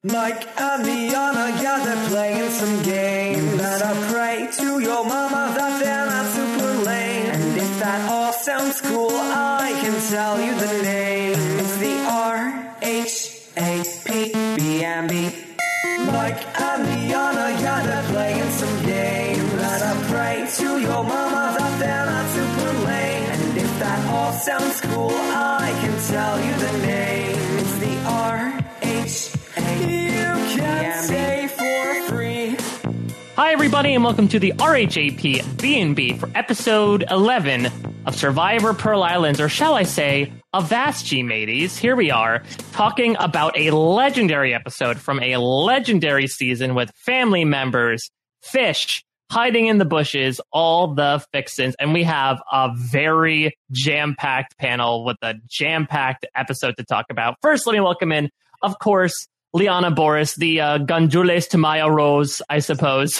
Mike and Liana, yeah, they're playing some games. And I pray to your mama that they're not super lame. And if that all sounds cool, I can tell you the name. It's the RHAPBNB. Mike and Liana, yeah, they're playing some games. And I pray to your mama that they're not super lame. And if that all sounds cool, I can tell you the name. It's the RHAPBNB for free. Hi, everybody, and welcome to the RHAP B&B for episode 11 of Survivor Pearl Islands, or shall I say, Avast Ye mateys. Here we are, talking about a legendary episode from a legendary season with family members, fish, hiding in the bushes, all the fixins, and we have a very jam-packed panel with a jam-packed episode to talk about. First, let me welcome in, of course, Liana Boris, the Gandules to Maya Rose, I suppose.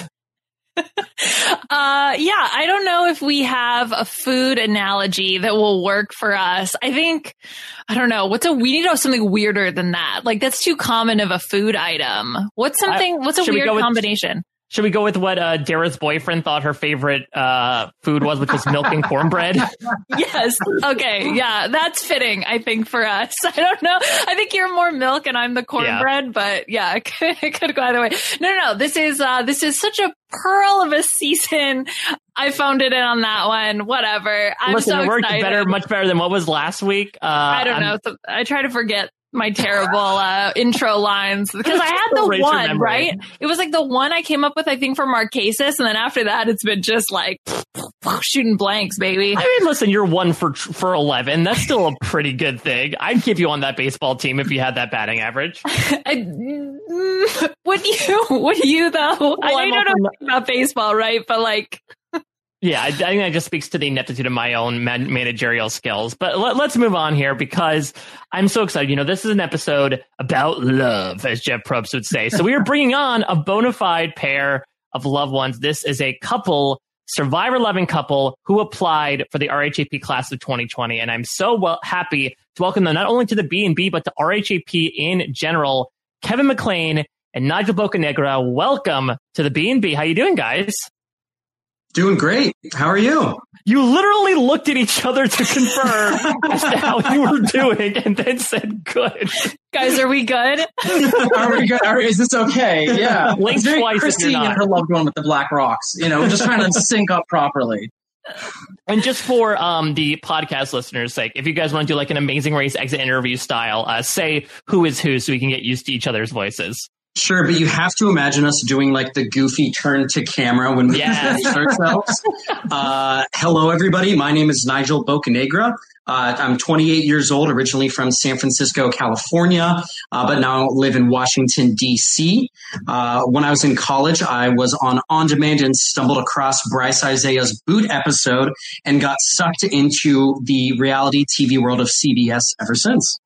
I don't know if we have a food analogy that will work for us. I don't know. We need to have something weirder than that. Like, that's too common of a food item. What's a weird combination? Should we go with what Dara's boyfriend thought her favorite food was, which was milk and cornbread? Yes. Okay. Yeah, that's fitting, I think, for us. I don't know. I think you're more milk and I'm the cornbread, but yeah, it could go either way. No. This is such a pearl of a season. I phoned it in on that one. Whatever. Listen, it worked much better than what was last week. I don't know. So I try to forget my terrible intro lines because I had the one, right? It was like the one I came up with, I think, for Marquesas, and then after that, it's been just like shooting blanks, baby. I mean, listen, you're 1 for 11. That's still a pretty good thing. I'd keep you on that baseball team if you had that batting average. Would you though? Well, I know you don't know about baseball, right? But like. Yeah, I think that just speaks to the ineptitude of my own managerial skills. But let's move on here because I'm so excited. You know, this is an episode about love, as Jeff Probst would say. So we are bringing on a bona fide pair of loved ones. This is a couple, Survivor-loving couple, who applied for the RHAP class of 2020. And I'm so happy to welcome them not only to the B&B, but to RHAP in general. Kevin McLean and Nigel Bocanegra, welcome to the B&B. How you doing, guys? Doing great. How are you? You literally looked at each other to confirm as to how you were doing and then said, good. Guys, are we good? Are we good? Is this okay? Yeah. Blink it's very twice Christine and her loved one with the black rocks. You know, just trying to sync up properly. And just for the podcast listeners' sake, if you guys want to do like an Amazing Race exit interview style, say who is who so we can get used to each other's voices. Sure, but you have to imagine us doing like the goofy turn to camera when we introduce ourselves. Hello, everybody. My name is Nigel Bocanegra. I'm 28 years old, originally from San Francisco, California, but now live in Washington, D.C. When I was in college, I was on demand and stumbled across Bryce Isaiah's Boot episode and got sucked into the reality TV world of CBS ever since.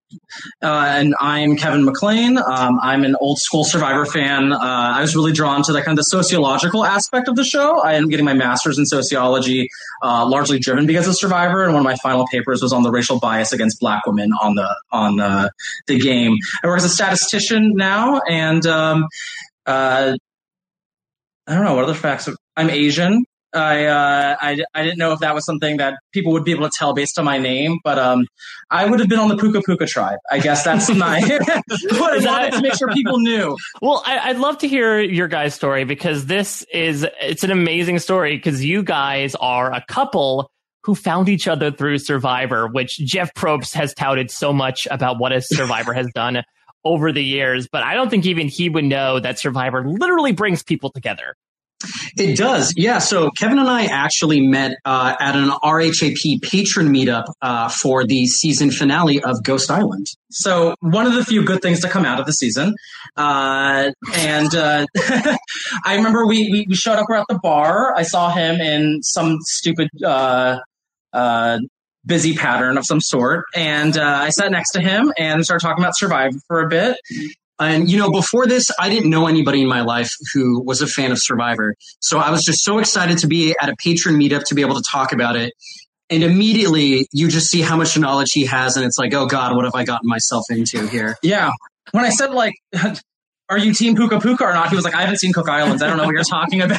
And I'm Kevin McLean. I'm an old school Survivor fan. I was really drawn to the kind of the sociological aspect of the show. I am getting my master's in sociology, largely driven because of Survivor. And one of my final papers was on the racial bias against Black women on the game. I work as a statistician now, and I don't know what other facts. I'm Asian. I didn't know if that was something that people would be able to tell based on my name, but I would have been on the Puka Puka tribe. I guess that's my what I wanted to make sure people knew. Well, I'd love to hear your guys' story because it's an amazing story because you guys are a couple who found each other through Survivor, which Jeff Probst has touted so much about what a Survivor has done over the years, but I don't think even he would know that Survivor literally brings people together. It does. Yeah. So Kevin and I actually met at an RHAP patron meetup for the season finale of Ghost Island. So one of the few good things to come out of the season. I remember we showed up, we're at the bar. I saw him in some stupid busy pattern of some sort. And I sat next to him and started talking about Survivor for a bit. And, you know, before this, I didn't know anybody in my life who was a fan of Survivor. So I was just so excited to be at a patron meetup to be able to talk about it. And immediately you just see how much knowledge he has. And it's like, oh, God, what have I gotten myself into here? Yeah. When I said, like, are you team Puka Puka or not? He was like, I haven't seen Cook Islands. I don't know what you're talking about.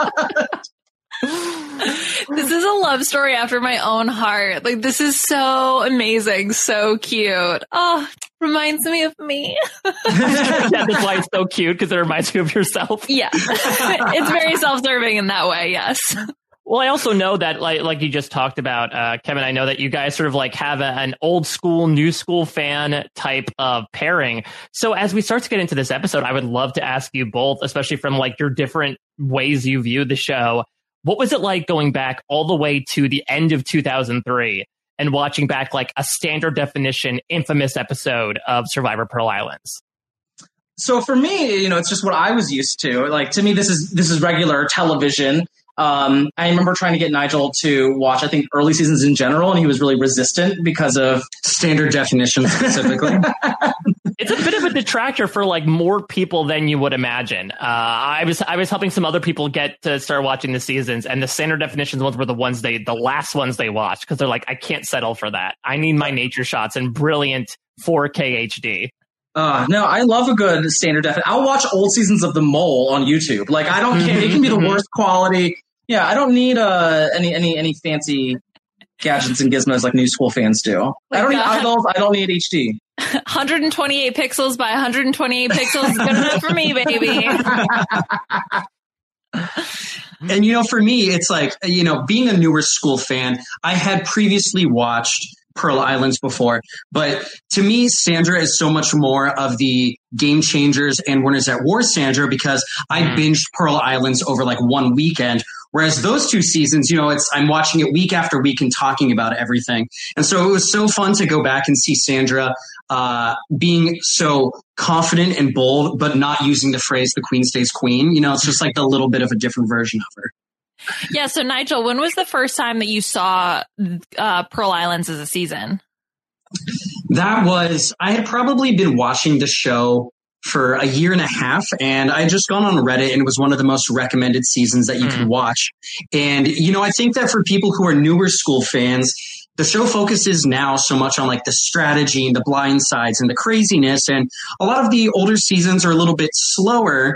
This is a love story after my own heart. Like, this is so amazing, so cute. Oh, reminds me of me. Yeah, that's why it's so cute, because it reminds you of yourself. Yeah, it's very self-serving in that way. Yes. Well, I also know that, like you just talked about, Kevin, I know that you guys sort of like have an old school, new school fan type of pairing. So as we start to get into this episode, I would love to ask you both, especially from like your different ways you view the show. What was it like going back all the way to the end of 2003 and watching back like a standard definition, infamous episode of Survivor Pearl Islands? So for me, it's just what I was used to. Like, to me, this is regular television. I remember trying to get Nigel to watch, I think, early seasons in general, and he was really resistant because of standard definition specifically. It's a bit of a detractor for like more people than you would imagine. I was helping some other people get to start watching the seasons, and the standard definitions ones were the last ones they watched, because they're like, I can't settle for that. I need my nature shots in brilliant 4K HD. No, I love a good standard def. I'll watch old seasons of The Mole on YouTube. Like, I don't care. It can be the worst quality. Yeah, I don't need any fancy gadgets and gizmos like new school fans do. I don't need eyeballs. I don't need HD. 128 pixels by 128 pixels is good enough for me, baby. And, for me, it's like, being a newer school fan, I had previously watched Pearl Islands before, but to me, Sandra is so much more of the Game Changers and Winners at War Sandra, because I binged Pearl Islands over like one weekend. Whereas those two seasons, I'm watching it week after week and talking about everything. And so it was so fun to go back and see Sandra being so confident and bold, but not using the phrase "the queen stays queen." It's just like a little bit of a different version of her. Yeah. So Nigel, when was the first time that you saw Pearl Islands as a season? I had probably been watching the show for a year and a half, and I had just gone on Reddit, and it was one of the most recommended seasons that you could watch. And, I think that for people who are newer school fans, the show focuses now so much on like the strategy and the blind sides and the craziness. And a lot of the older seasons are a little bit slower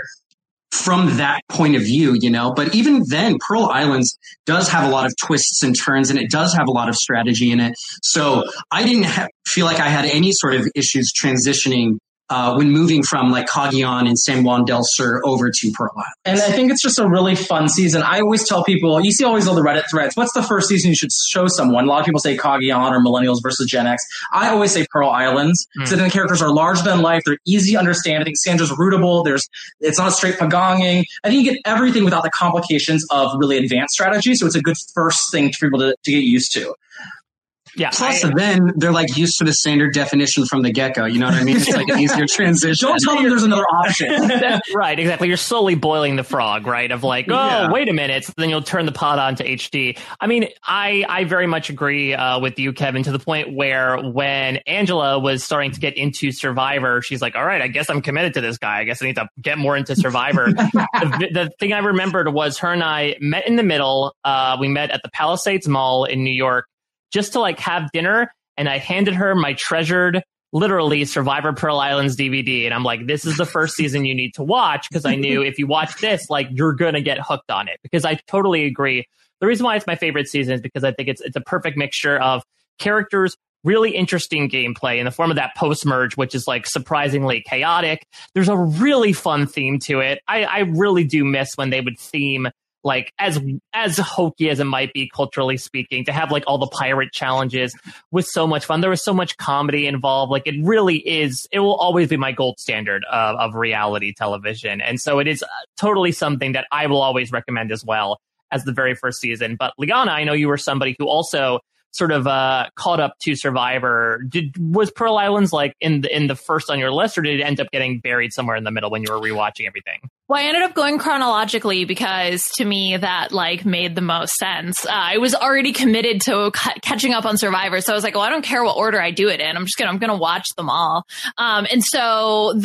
from that point of view, but even then, Pearl Islands does have a lot of twists and turns, and it does have a lot of strategy in it. So I didn't feel like I had any sort of issues transitioning when moving from like Cagayan and San Juan del Sur over to Pearl Islands. And I think it's just a really fun season. I always tell people, you see always all the Reddit threads, what's the first season you should show someone? A lot of people say Cagayan or Millennials versus Gen X. I always say Pearl Islands. So the characters are larger than life. They're easy to understand. I think Sandra's rootable. It's not a straight pagonging. I think you get everything without the complications of really advanced strategy. So it's a good first thing for people to get used to. Yeah. Plus, then they're like used to the standard definition from the get-go. You know what I mean? It's like an easier transition. Don't tell them there's another option. Right, exactly. You're slowly boiling the frog, right? Of like, wait a minute. So then you'll turn the pot on to HD. I mean, I very much agree with you, Kevin, to the point where when Angela was starting to get into Survivor, she's like, all right, I guess I'm committed to this guy. I guess I need to get more into Survivor. The thing I remembered was her and I met in the middle. We met at the Palisades Mall in New York, just to like have dinner, and I handed her my treasured, literally, Survivor Pearl Islands DVD, and I'm like, this is the first season you need to watch, because I knew if you watch this, like, you're gonna get hooked on it, because I totally agree. The reason why it's my favorite season is because I think it's a perfect mixture of characters, really interesting gameplay in the form of that post-merge, which is like surprisingly chaotic. There's a really fun theme to it. I really do miss when they would theme, like, as hokey as it might be culturally speaking, to have like all the pirate challenges was so much fun. There was so much comedy involved. Like, it really is, it will always be my gold standard of reality television. And so it is totally something that I will always recommend as well as the very first season. But Liana, I know you were somebody who also sort of caught up to Survivor. Was Pearl Islands like in the first on your list, or did it end up getting buried somewhere in the middle when you were rewatching everything? Well, I ended up going chronologically because to me that like made the most sense. I was already committed to catching up on Survivor, so I was like, well, I don't care what order I do it in. I'm gonna watch them all. And so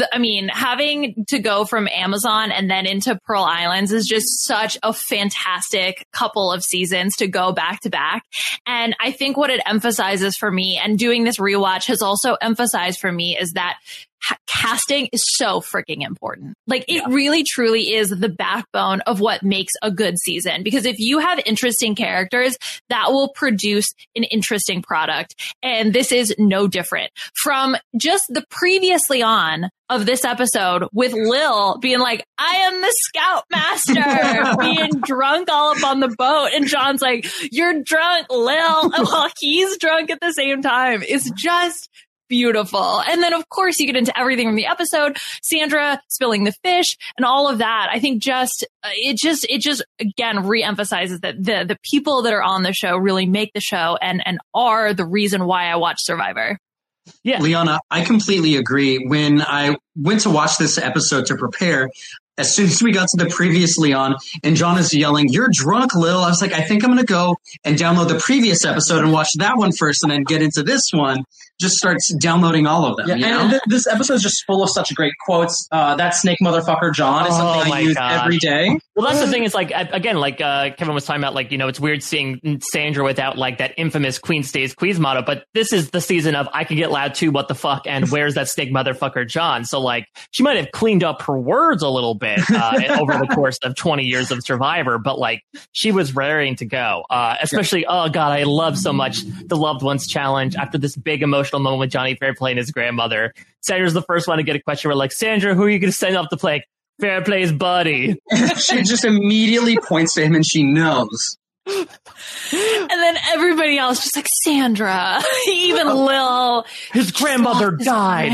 having to go from Amazon and then into Pearl Islands is just such a fantastic couple of seasons to go back to back. And I think what it emphasizes for me, and doing this rewatch has also emphasized for me, is that casting is so freaking important. Like it really truly is the backbone of what makes a good season, because if you have interesting characters, that will produce an interesting product. And this is no different from just the previously on of this episode with Lil being like, I am the scoutmaster, being drunk all up on the boat. And John's like, you're drunk, Lil, while he's drunk at the same time. It's just beautiful. And then of course you get into everything from the episode, Sandra spilling the fish and all of that. I think it just again reemphasizes that the people that are on the show really make the show and are the reason why I watch Survivor. Yeah. Liana, I completely agree. When I went to watch this episode to prepare, as soon as we got to the previously on and John is yelling, you're drunk, Lil, I was like, I think I'm going to go and download the previous episode and watch that one first and then get into this one. Just starts downloading all of them. Yeah, and this episode is just full of such great quotes. That snake motherfucker John is something I use every day. Well, that's the thing. Is like, again, like Kevin was talking about, like, you know, it's weird seeing Sandra without like that infamous Queen Stays Queens motto. But this is the season of I can get loud too. What the fuck? And where's that snake motherfucker John? So like, she might have cleaned up her words a little bit over the course of 20 years of Survivor, but like she was raring to go. Especially, oh god, I love so much the Loved Ones challenge after this big emotional moment with Johnny Fairplay and his grandmother. Sandra's the first one to get a question. We're like, Sandra, who are you going to send off to play Fairplay's buddy? She just immediately points to him and she knows. And then everybody else just like, Sandra, even Lil. His grandmother died.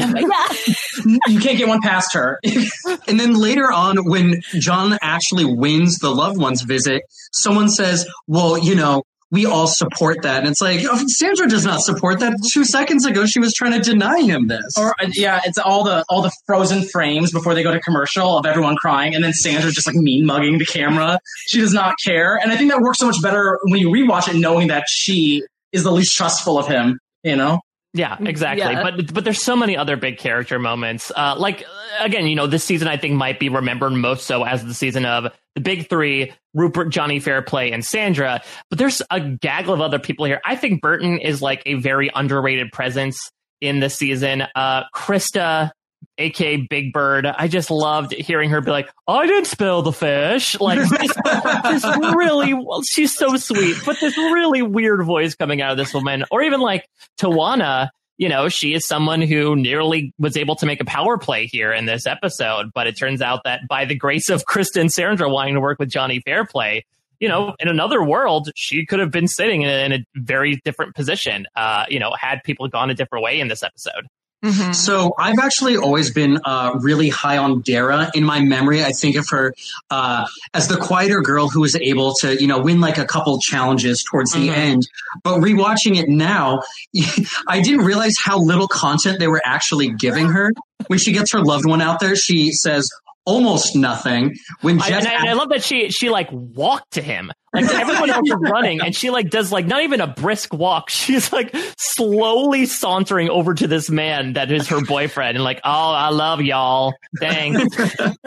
You can't get one past her. And then later on, when John actually wins the Loved Ones visit, someone says, well, you know, we all support that. And it's like, oh, Sandra does not support that. 2 seconds ago, she was trying to deny him this. Or it's all the frozen frames before they go to commercial of everyone crying. And then Sandra just like mean mugging the camera. She does not care. And I think that works so much better when you rewatch it, knowing that she is the least trustful of him, you know? Yeah, exactly. Yeah. But there's so many other big character moments. Like, again, you know, this season I think might be remembered most so as the season of the big three, Rupert, Johnny Fairplay, and Sandra. But there's a gaggle of other people here. I think Burton is like a very underrated presence in this season. Krista, aka Big Bird, I just loved hearing her be like, I didn't spill the fish. Like, this really, she's so sweet, but this really weird voice coming out of this woman. Or even like Tawana, you know, she is someone who nearly was able to make a power play here in this episode. But it turns out that by the grace of Krista and Sandra wanting to work with Johnny Fairplay, you know, in another world, she could have been sitting in a very different position, you know, had people gone a different way in this episode. Mm-hmm. So I've actually always been really high on Dara in my memory. I think of her as the quieter girl who was able to, you know, win like a couple challenges towards the end. But rewatching it now, I didn't realize how little content they were actually giving her. When she gets her loved one out there, she says almost nothing. When I love that she like walked to him. Like everyone else is running, and she like does like not even a brisk walk. She's like slowly sauntering over to this man that is her boyfriend, and like, oh, I love y'all. Dang. And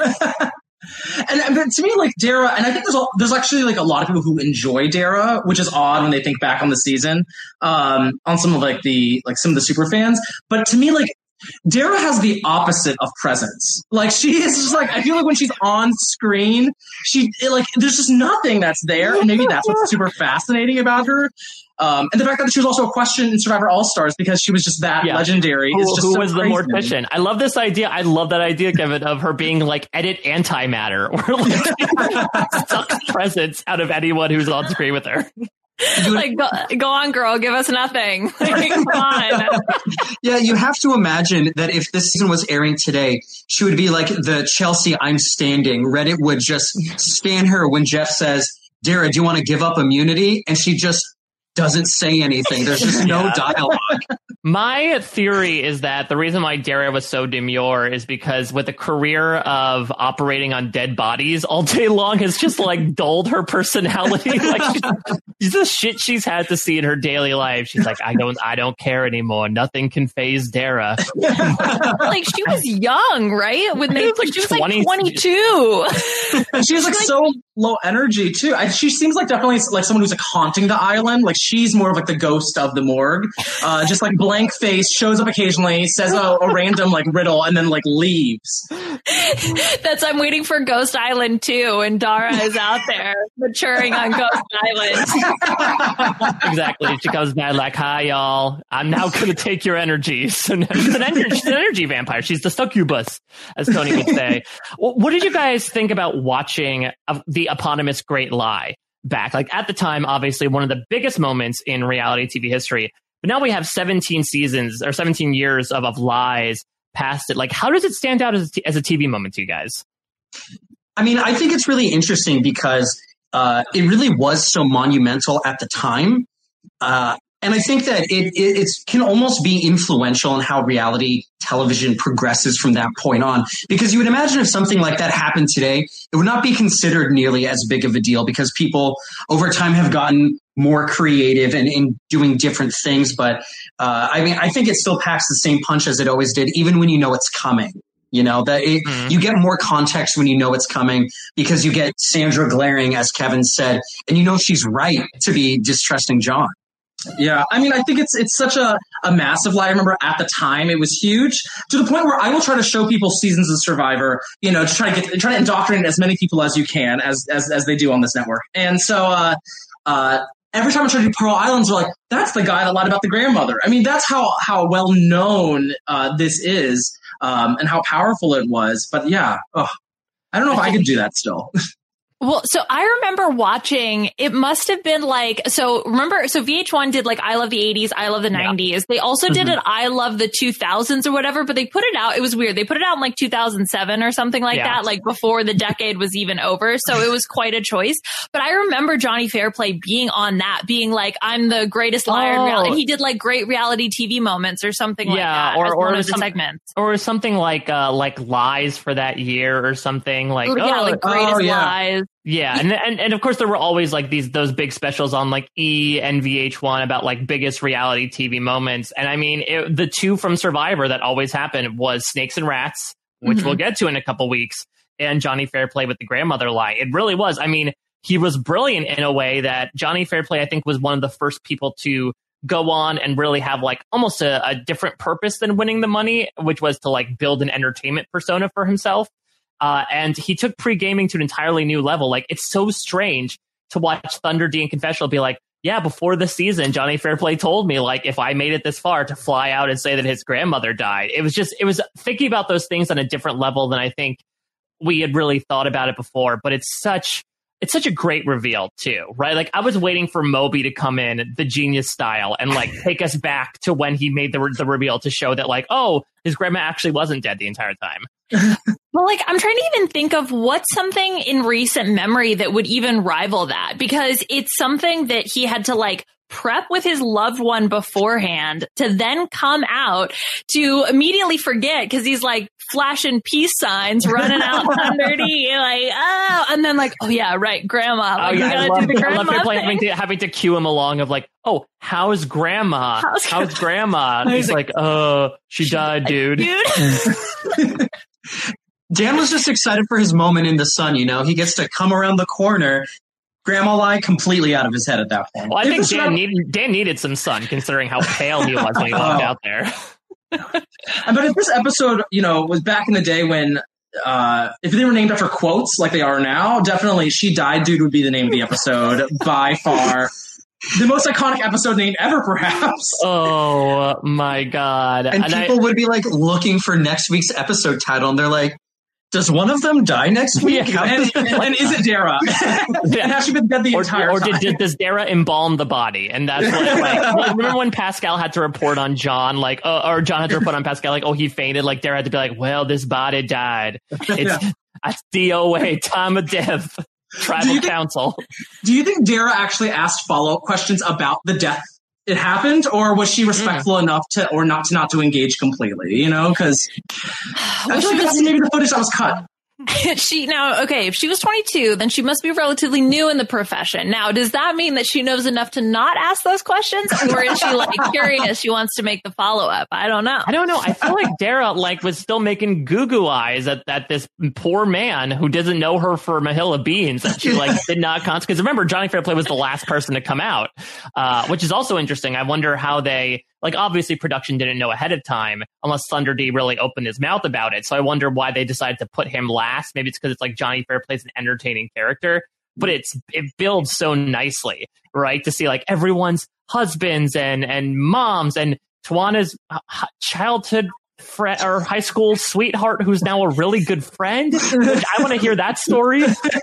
to me, like Dara, and I think there's actually like a lot of people who enjoy Dara, which is odd when they think back on the season, on some of some of the super fans. But to me, like, Dara has the opposite of presence. Like, she is just like, I feel like when she's on screen, there's just nothing that's there. And maybe that's what's super fascinating about her. And the fact that she was also a question in Survivor All-Stars because she was just that legendary. Who was the mortician? I love this idea. I love that idea, Kevin, of her being like edit antimatter, or like sucks presence out of anyone who's on screen with her. Like, go on, girl, give us nothing. Like, come on. Yeah, you have to imagine that if this season was airing today, she would be like the Chelsea I'm standing. Reddit would just stan her when Jeff says, Dara, do you want to give up immunity? And she just doesn't say anything. There's just no dialogue. My theory is that the reason why Dara was so demure is because with a career of operating on dead bodies all day long has just like dulled her personality. Like the shit she's had to see in her daily life. She's like, I don't care anymore. Nothing can faze Dara. Like she was young, right? When she was like 22. And she was like so low energy too. She seems like definitely like someone who's like haunting the island. Like she's more of like the ghost of the morgue. Just like blank face, shows up occasionally, says a random like riddle, and then like leaves. I'm waiting for Ghost Island 2, and Dara is out there maturing on Ghost Island. Exactly. She comes back like, "Hi, y'all. I'm now going to take your energy." So she's an energy vampire. She's the succubus, as Tony would say. What did you guys think about watching the eponymous Great Lie back? Like at the time, obviously one of the biggest moments in reality TV history. But now we have 17 seasons or 17 years of lies past it. Like, how does it stand out as a TV moment to you guys? I mean, I think it's really interesting because it really was so monumental at the time. And I think that it can almost be influential in how reality television progresses from that point on. Because you would imagine if something like that happened today, it would not be considered nearly as big of a deal because people over time have gotten more creative and in doing different things. But I mean, I think it still packs the same punch as it always did, even when you know it's coming. You know, you get more context when you know it's coming because you get Sandra glaring, as Kevin said, and you know she's right to be distrusting John. Yeah, I mean, I think it's such a massive lie. I remember at the time it was huge to the point where I will try to show people seasons of Survivor, you know, to try to indoctrinate as many people as you can as they do on this network. And so every time I try to do Pearl Islands, they're like, "That's the guy that lied about the grandmother." I mean, that's how well known this is and how powerful it was. But yeah, I don't know if I could do that still. Well, so I remember watching, it must have been like, so VH1 did like I Love the 80s, I Love the 90s. They also did an I Love the 2000s or whatever, but they put it out, it was weird. They put it out in like 2007 or something like that, like before the decade was even over. So it was quite a choice. But I remember Johnny Fairplay being on that, being like, "I'm the greatest liar in reality." And he did like great reality TV moments or something like that. Or one of the segments. Or something like lies for that year or something like, like greatest lies. Yeah, and of course there were always like those big specials on like E! And VH1 about like biggest reality TV moments. And I mean, the two from Survivor that always happened was Snakes and Rats, which we'll get to in a couple weeks, and Johnny Fairplay with the grandmother lie. It really was. I mean, he was brilliant in a way that Johnny Fairplay, I think, was one of the first people to go on and really have like almost a different purpose than winning the money, which was to like build an entertainment persona for himself. And he took pre-gaming to an entirely new level. Like, it's so strange to watch Thunder D and Confessional be like, "Yeah, before the season, Johnny Fairplay told me, like, if I made it this far, to fly out and say that his grandmother died." It was thinking about those things on a different level than I think we had really thought about it before. But it's such a great reveal too, right? Like, I was waiting for Moby to come in, the Genius style, and like take us back to when he made the reveal to show that like, oh, his grandma actually wasn't dead the entire time. Well, like, I'm trying to even think of what's something in recent memory that would even rival that, because it's something that he had to like prep with his loved one beforehand to then come out to immediately forget because he's like flashing peace signs, running out Thunder D, like, oh, and then like, oh yeah, right, grandma. Like, I love Fairplay having to cue him along of like, "Oh, how's grandma? How's grandma?" He's like, "Oh, she died, dude." Dan was just excited for his moment in the sun, you know? He gets to come around the corner. Grandma lie completely out of his head at that point. Well, I think Dan needed some sun, considering how pale he was when he walked out there. But if this episode, you know, was back in the day when, if they were named after quotes like they are now, definitely "She Died, Dude" would be the name of the episode by far. The most iconic episode name ever, perhaps. Oh my God. And people would be like looking for next week's episode title, and they're like, "Does one of them die next week?" Yeah. And is it Dara? And has she been dead the entire time? Or does Dara embalm the body? And that's what, like, remember when Pascal had to report on John, like, or John had to report on Pascal, like, "Oh, he fainted." Like, Dara had to be like, "Well, this body died. That's DOA, time of death, tribal council." Do you think Dara actually asked follow-up questions about the death it happened, or was she respectful enough to, or not to engage completely, you know? Because I feel like that's maybe the footage that was cut. If she was 22, then she must be relatively new in the profession. Now, does that mean that she knows enough to not ask those questions, or is she like curious? She wants to make the follow up. I don't know. I feel like Dara was still making goo eyes at this poor man who doesn't know her for Mahilla Beans that she did not because remember, Johnny Fairplay was the last person to come out, which is also interesting. I wonder how they. Obviously production didn't know ahead of time unless Thunder D really opened his mouth about it. So I wonder why they decided to put him last. Maybe it's because it's Johnny Fairplay's an entertaining character, but it builds so nicely, right? To see everyone's husbands and moms and Tawana's childhood friend or high school sweetheart who's now a really good friend. I want to hear that story.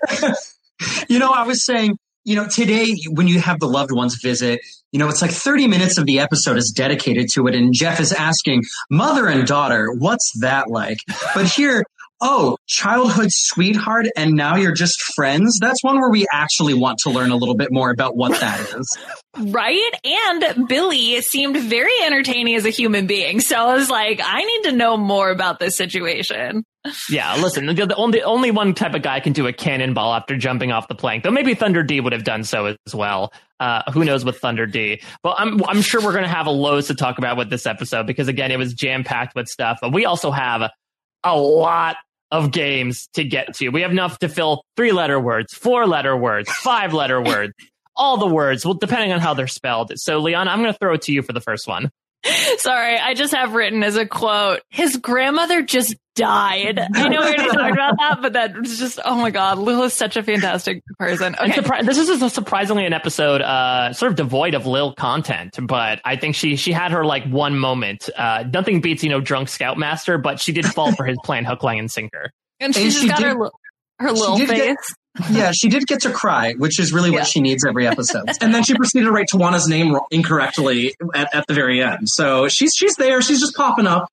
I was saying, today when you have the loved ones visit, it's 30 minutes of the episode is dedicated to it. And Jeff is asking, mother and daughter, what's that like? But here, childhood sweetheart, and now you're just friends. That's one where we actually want to learn a little bit more about what that is. Right? And Billy seemed very entertaining as a human being. So I was like, I need to know more about this situation. Yeah, listen, the only one type of guy can do a cannonball after jumping off the plank, though maybe Thunder D would have done so as well. Who knows with Thunder D? But I'm sure we're going to have a loads to talk about with this episode because, again, it was jam-packed with stuff. But we also have a lot of games to get to. We have enough to fill 3-letter words, 4-letter words, 5-letter words, all the words, well, depending on how they're spelled. So, Leon, I'm going to throw it to you for the first one. Sorry, I just have written as a quote, his grandmother just died. I know we already talked about that, but that was just, oh my God, Lil is such a fantastic person. Okay. This is surprisingly an episode sort of devoid of Lil content, but I think she had her one moment. Nothing beats, Drunk Scoutmaster, but she did fall for his plan hook, line, and sinker. And she just got her little face. She did get to cry, which is really what she needs every episode. And then she proceeded to write Tawana's name incorrectly at the very end. So she's there. She's just popping up.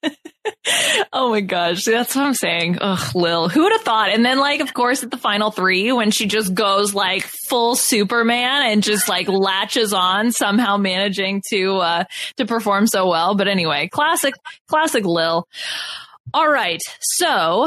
Oh my gosh, that's what I'm saying. Ugh, Lil, who would have thought? And then of course at the final 3 when she just goes full Superman and just latches on, somehow managing to perform so well. But anyway, classic Lil. All right. So,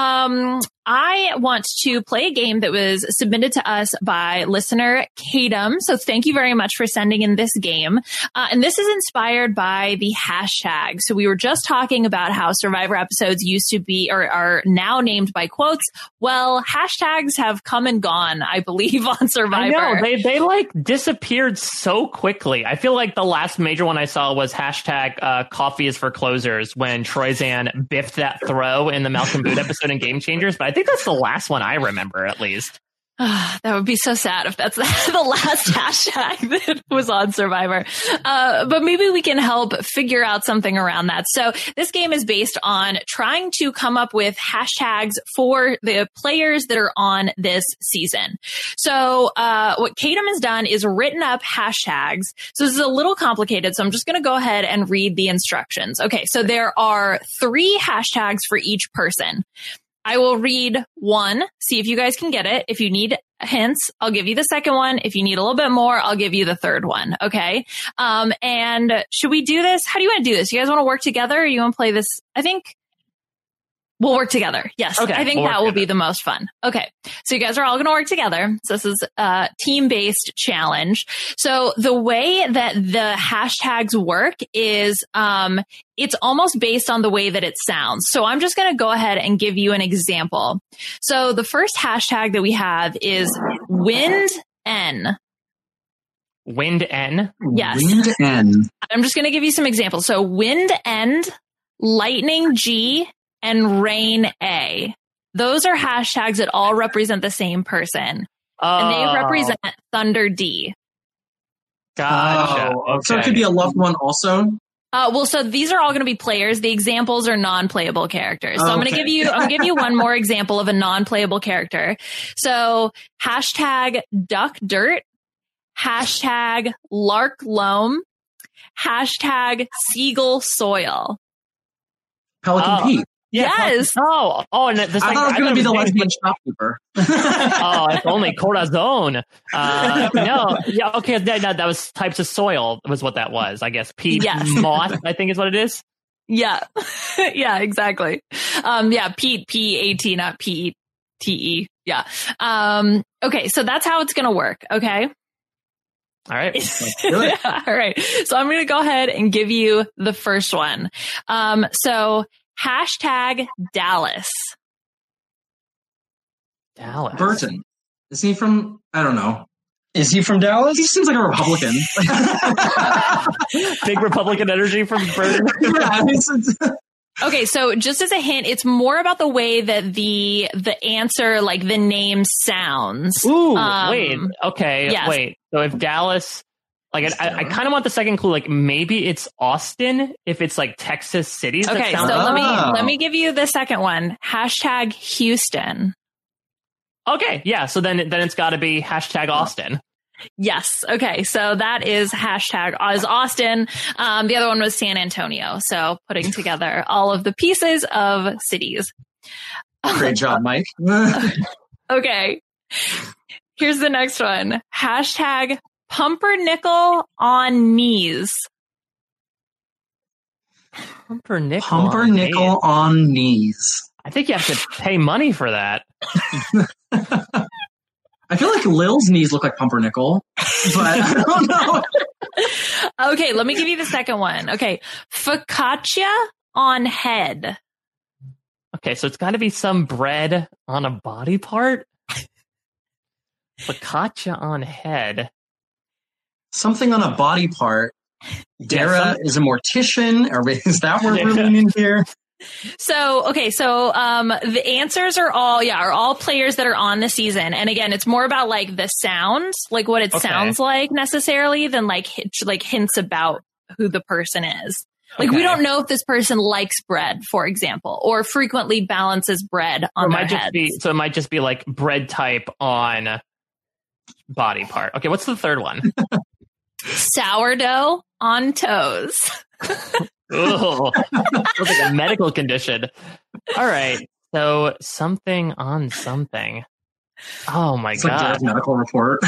I want to play a game that was submitted to us by listener Kadam. So thank you very much for sending in this game. And this is inspired by the hashtag. So we were just talking about how Survivor episodes used to be or are now named by quotes. Well, hashtags have come and gone, I believe, on Survivor. I know. They disappeared so quickly. I feel like the last major one I saw was hashtag coffee is for closers when Troyzan biffed that throw in the Malcolm Boot episode in Game Changers. But I think that's the last one I remember, at least. That would be so sad if that's the last hashtag that was on Survivor. But maybe we can help figure out something around that. So this game is based on trying to come up with hashtags for the players that are on this season. So what Kadam has done is written up hashtags. So this is a little complicated. So I'm just going to go ahead and read the instructions. Okay, so there are 3 hashtags for each person. I will read one, see if you guys can get it. If you need hints, I'll give you the second one. If you need a little bit more, I'll give you the third one. Okay. And should we do this? How do you want to do this? You guys want to work together or you want to play this? I think we'll work together. Yes. Okay, I think that will be the most fun. Okay. So you guys are all going to work together. So this is a team-based challenge. So the way that the hashtags work is, it's almost based on the way that it sounds. So I'm just going to go ahead and give you an example. So the first hashtag that we have is WindN. WindN? Yes. WindN. I'm just going to give you some examples. So WindN, Lightning G, and Rain A. Those are hashtags that all represent the same person. And they represent Thunder D. Gotcha. Okay. So it could be a loved one also? So these are all going to be players. The examples are non-playable characters. So I'm going to give you one more example of a non-playable character. So hashtag Duck Dirt, hashtag Lark Loam, hashtag Seagull Soil. Pelican Pete. Yeah, yes. And I thought it was going to be the lesbian shopkeeper. If only Corazon. No, yeah, okay. No, that was types of soil was what that was. I guess peat, moss, I think is what it is. Yeah. Yeah, exactly. Yeah, Pete, P-A-T, not P-E-T-E. Yeah. Okay, so that's how it's going to work. Okay. All right. All right. So I'm going to go ahead and give you the first one. So hashtag Dallas. Dallas. Burton. Is he from, I don't know. Is he from Dallas? He seems like a Republican. Big Republican energy from Burton. Okay, so just as a hint, it's more about the way that the answer, like the name sounds. Ooh, wait. Okay, yes. wait. So if Dallas, like, I kind of want the second clue. Like, maybe it's Austin. If it's like Texas cities. Okay, so let me give you the second one. Hashtag Houston. Okay, yeah. So then it's got to be hashtag Austin. Yes. Okay. So that is hashtag is Austin. The other one was San Antonio. So putting together all of the pieces of cities. Great job, Mike. Okay. Here's the next one. Hashtag pumpernickel on knees. Pumpernickel on knees. I think you have to pay money for that. I feel like Lil's knees look like pumpernickel, but I don't know. Okay, let me give you the second one. Okay, focaccia on head. Okay, so it's got to be some bread on a body part. Focaccia on head. Something on a body part. Dara is a mortician, or is that what we're leaning here? So, okay, so the answers are all players that are on the season. And again, it's more about like the sounds, like what it sounds like necessarily than like hints about who the person is. Like we don't know if this person likes bread, for example, or frequently balances bread on their heads. So it might just be like bread type on body part. Okay, what's the third one? Sourdough on toes. Oh, sounds like a medical condition. All right. So something on something. Oh my God. Like medical report.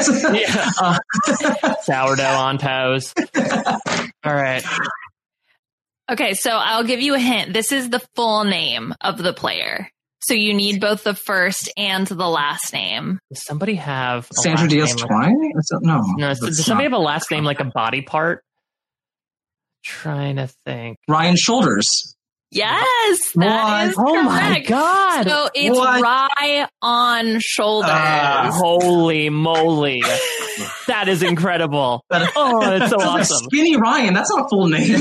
Sourdough on toes. All right. Okay. So I'll give you a hint. This is the full name of the player. So you need both the first and the last name. Does somebody have Sandra Diaz-Twine? No. Does somebody have a last name like a body part? Trying to think. Ryan Shoulders. Yes, that is correct. Oh my God. So it's Rye on shoulders. Holy moly. That is incredible. Oh, it's so awesome. Like Skinny Ryan, that's not a full name.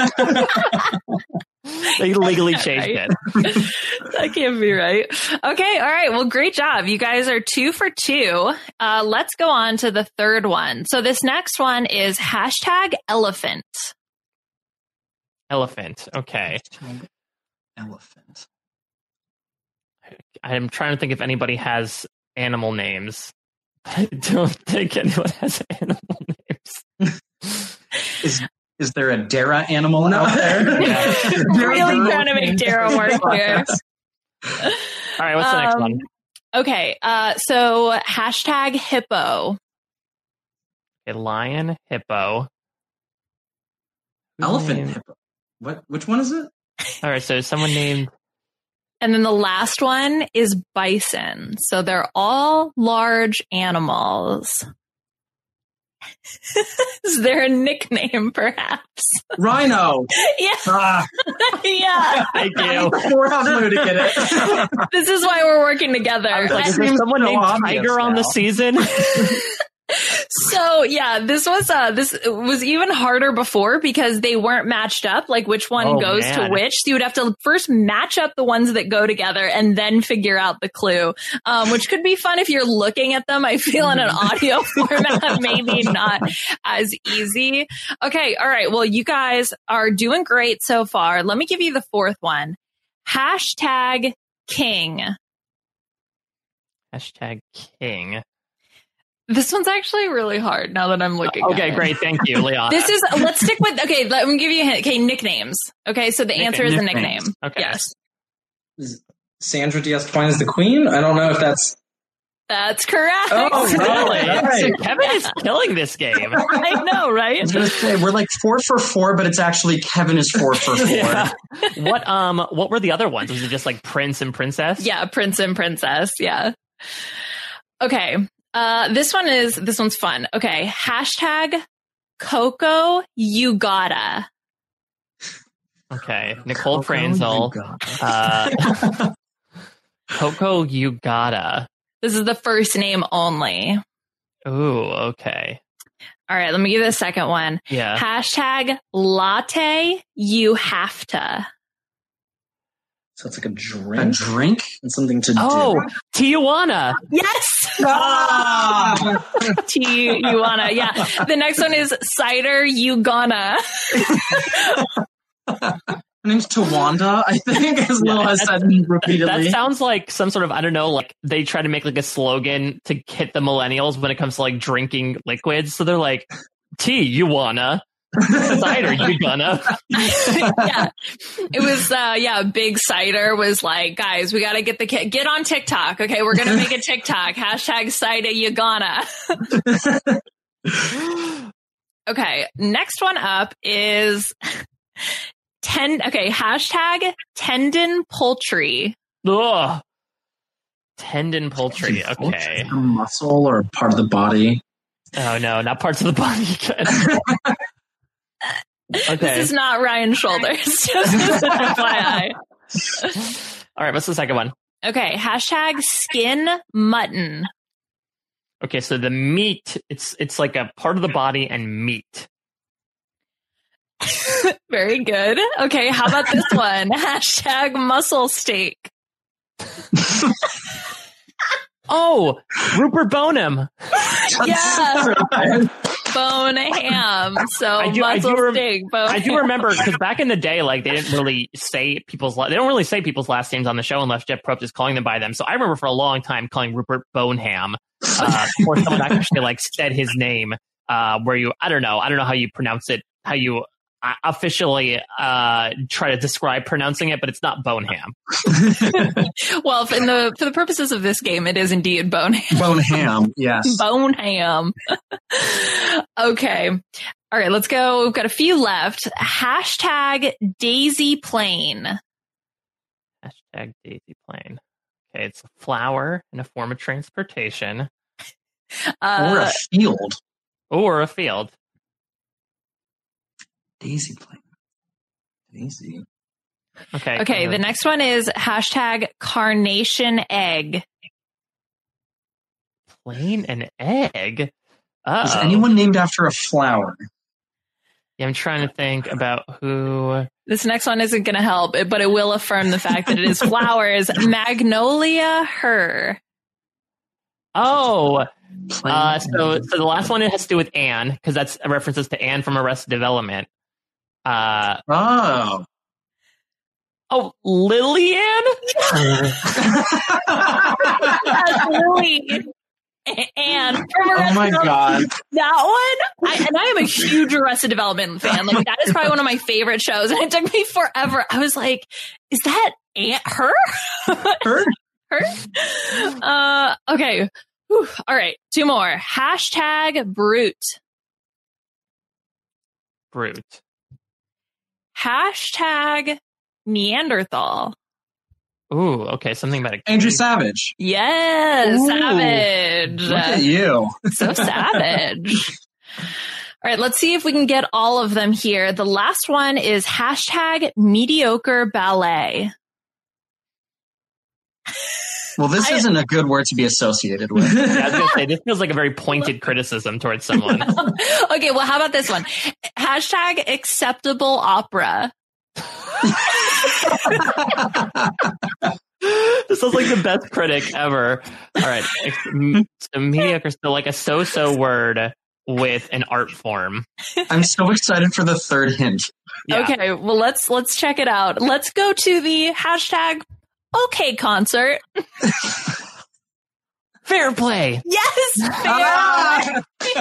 They legally changed it. That can't be right. Okay, all right. Well, great job. You guys are 2 for 2. Let's go on to the third one. So this next one is hashtag elephant. Elephant. Okay. Elephant. I'm trying to think if anybody has animal names. I don't think anyone has animal names. Is there a Dara animal out there? Yeah. Really trying to make Dara work here. All right, what's the next one? Okay, so hashtag hippo. A lion, hippo. Elephant, hippo. What? Which one is it? All right, so someone named... And then the last one is bison. So they're all large animals. Is there a nickname, perhaps? Rhino. Yeah. Yeah. Thank you. To get it. This is why we're working together. Like, is there someone named Tiger on the season? So yeah, this was even harder before because they weren't matched up, like which one goes to which. So you would have to first match up the ones that go together and then figure out the clue, which could be fun if you're looking at them. I feel in an audio format, maybe not as easy. Okay. All right. Well, you guys are doing great so far. Let me give you the fourth one. Hashtag king. Hashtag king. This one's actually really hard now that I'm looking at it. Okay, great. Thank you, Leon. Let's stick with, okay, let me give you a hint. Okay, nicknames. Okay, so the answer is a nickname. Okay. Yes. Sandra Diaz-Twine is the queen? I don't know if that's... That's correct. Oh, Really? right. Kevin is killing this game. I know, I right? was going to say, we're like 4 for 4, but it's actually Kevin is 4 for 4. Yeah. What were the other ones? Was it just like Prince and Princess? Yeah, Prince and Princess. Yeah. Okay. This one's fun. Okay. Hashtag Coco You Gotta. Okay. Nicole Coco, Franzel. you gotta. Coco You Gotta. This is the first name only. Ooh, okay. All right. Let me give you the second one. Yeah. Hashtag Latte You Have to. So it's like a drink. A drink? And something to Oh, do. Tijuana. Yes. Ah! You wanna. Yeah. The next one is Cider You Gonna. Her name's Tawanda, I think, as Lil has said repeatedly. That sounds like some sort of, I don't know, like they try to make like a slogan to hit the millennials when it comes to like drinking liquids. So they're like, tea, you wanna. Cider, you gonna. Yeah. It was, Big Cider was like, guys, we got to get on TikTok. Okay. We're going to make a TikTok. Hashtag Cider You Gonna. Okay. Next one up is hashtag Tendon Poultry. Ugh. Tendon poultry. Okay. A muscle or part of the body. Oh no, not parts of the body. Okay. This is not Ryan Shoulders. Just as an FYI. All right, what's the second one? Okay. Hashtag Skin Mutton. Okay, so the meat, it's like a part of the body and meat. Very good. Okay, how about this one? Hashtag Muscle Steak. Oh, Rupert Boneham. Yeah. Bone ham. So I do steak. Bone I do ham. remember because back in the day, like they didn't really say they don't really say people's last names on the show unless Jeff Probst is calling them by them. So I remember for a long time calling Rupert Boneham before someone actually like said his name. Where I don't know how you pronounce it, how you officially try to describe pronouncing it, but it's not Boneham. Well, for the purposes of this game, it is indeed bone ham. Bone ham, yes. Bone ham. Okay. All right, let's go. We've got a few left. Hashtag Daisy Plane. Hashtag Daisy Plane. Okay, it's a flower in a form of transportation. Or a field. Or a field. Daisy plane. Daisy. Okay. The next one is hashtag Carnation Egg. Plain and egg? Is anyone named after a flower? Yeah, I'm trying to think about who. This next one isn't going to help, but it will affirm the fact that it is flowers. Magnolia Her. Oh, so the last one has to do with Anne, because that's references to Anne from Arrested Development. Oh, Lillian? That's Lily. And from Oh Arrested my God. That one, I am a huge Arrested Development fan. Like that is probably one of my favorite shows, and it took me forever. I was like, "Is that her? her? Her?" Okay. Whew. All right, 2 more. Hashtag Brute. Brute. Hashtag Neanderthal. Ooh, okay, something about a Andrew Savage. Yes, Ooh, savage. Look at you. So savage. All right, let's see if we can get all of them here. The last one is hashtag mediocre ballet. Well, this isn't a good word to be associated with. Yeah, I was going to say, this feels like a very pointed criticism towards someone. Okay, well, how about this one? Hashtag acceptable opera. This sounds like the best critic ever. All right. So mediocre, so like a so-so word with an art form. I'm so excited for the third hint. Yeah. Okay, well, let's check it out. Let's go to the hashtag okay concert. Fair play. Yes!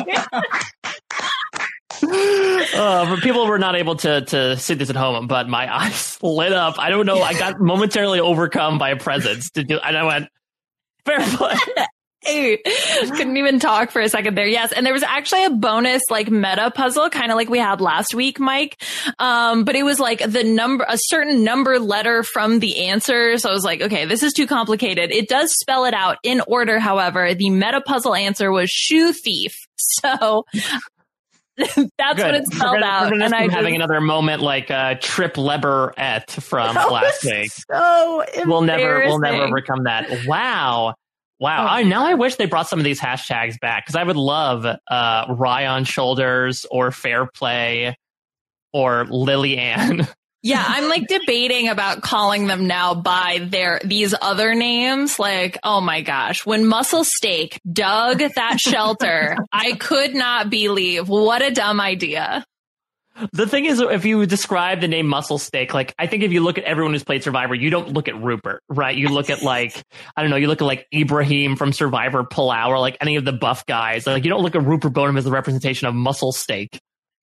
For people were not able to see this at home, but my eyes lit up. I don't know. I got momentarily overcome by a presence and I went, fair play. Couldn't even talk for a second there. Yes. And there was actually a bonus like meta puzzle, kind of like we had last week, Mike. But it was like a certain number letter from the answer. So I was like, okay, this is too complicated. It does spell it out in order. However, the meta puzzle answer was shoe thief. So that's Good. what it spelled out. And having another moment like Trip Leberette from last week. So we'll never overcome that. Wow. Now I wish they brought some of these hashtags back, because I would love Rye on Shoulders or Fair Play or Lily-Ann. Yeah, I'm like debating about calling them now by these other names. Like, oh my gosh, when Muscle Steak dug that shelter, I could not believe what a dumb idea. The thing is, if you describe the name Muscle Steak, like, I think if you look at everyone who's played Survivor, you don't look at Rupert, right? You look at like, I don't know, you look at like Ibrahim from Survivor Palau, or like any of the buff guys. Like, you don't look at Rupert Boneham as the representation of Muscle Steak.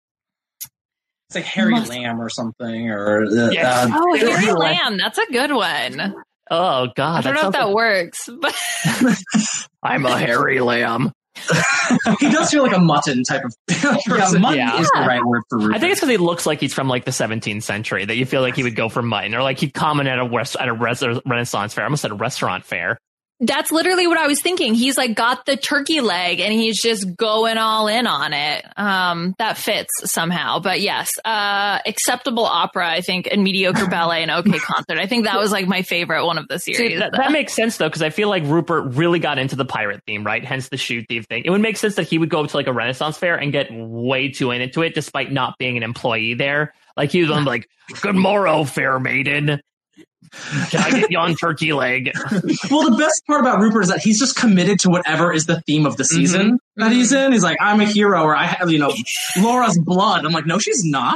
It's like Harry Lamb or something, or Harry Lamb. That's a good one. Oh God, I don't know if that works, but I'm a Harry Lamb. He does feel like a mutton type of person. Mutton is the right word for Rupert. I think it's because he looks like he's from like the 17th century, that you feel like he would go for mutton, or like he'd comment at a Renaissance fair. I almost said a restaurant fair. That's literally what I was thinking. He's like got the turkey leg and he's just going all in on it. That fits somehow. But yes, acceptable opera, I think, and mediocre ballet and okay concert. I think that was like my favorite one of the series. See, that makes sense though, because I feel like Rupert really got into the pirate theme, right? Hence the shoe thief thing. It would make sense that he would go to like a Renaissance fair and get way too into it, despite not being an employee there. Like he was on like, "Good morrow, fair maiden. Can I get you on turkey leg?" Well, the best part about Rupert is that he's just committed to whatever is the theme of the season that he's in. He's like, I'm a hero, or I have, Laura's blood. I'm like, no, she's not.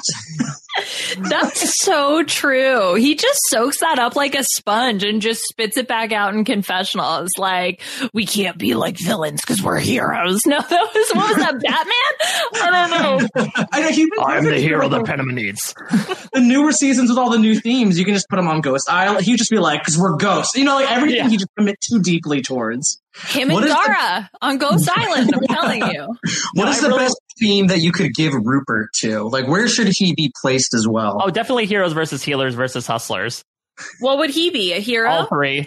That's so true. He just soaks that up like a sponge and just spits it back out in confessionals. Like, we can't be like villains because we're heroes. No, what was that, Batman? I don't know. I'm the hero that Panama needs. The newer seasons with all the new themes, you can just put him on Ghost Island. He'd just be like, because we're ghosts. Like everything he just commit too deeply towards. Him and Dara on Ghost Island, I'm telling you. What is the best theme that you could give Rupert to? Like, where should he be placed as well? Oh, definitely heroes versus healers versus hustlers. What would he be? A hero? All three.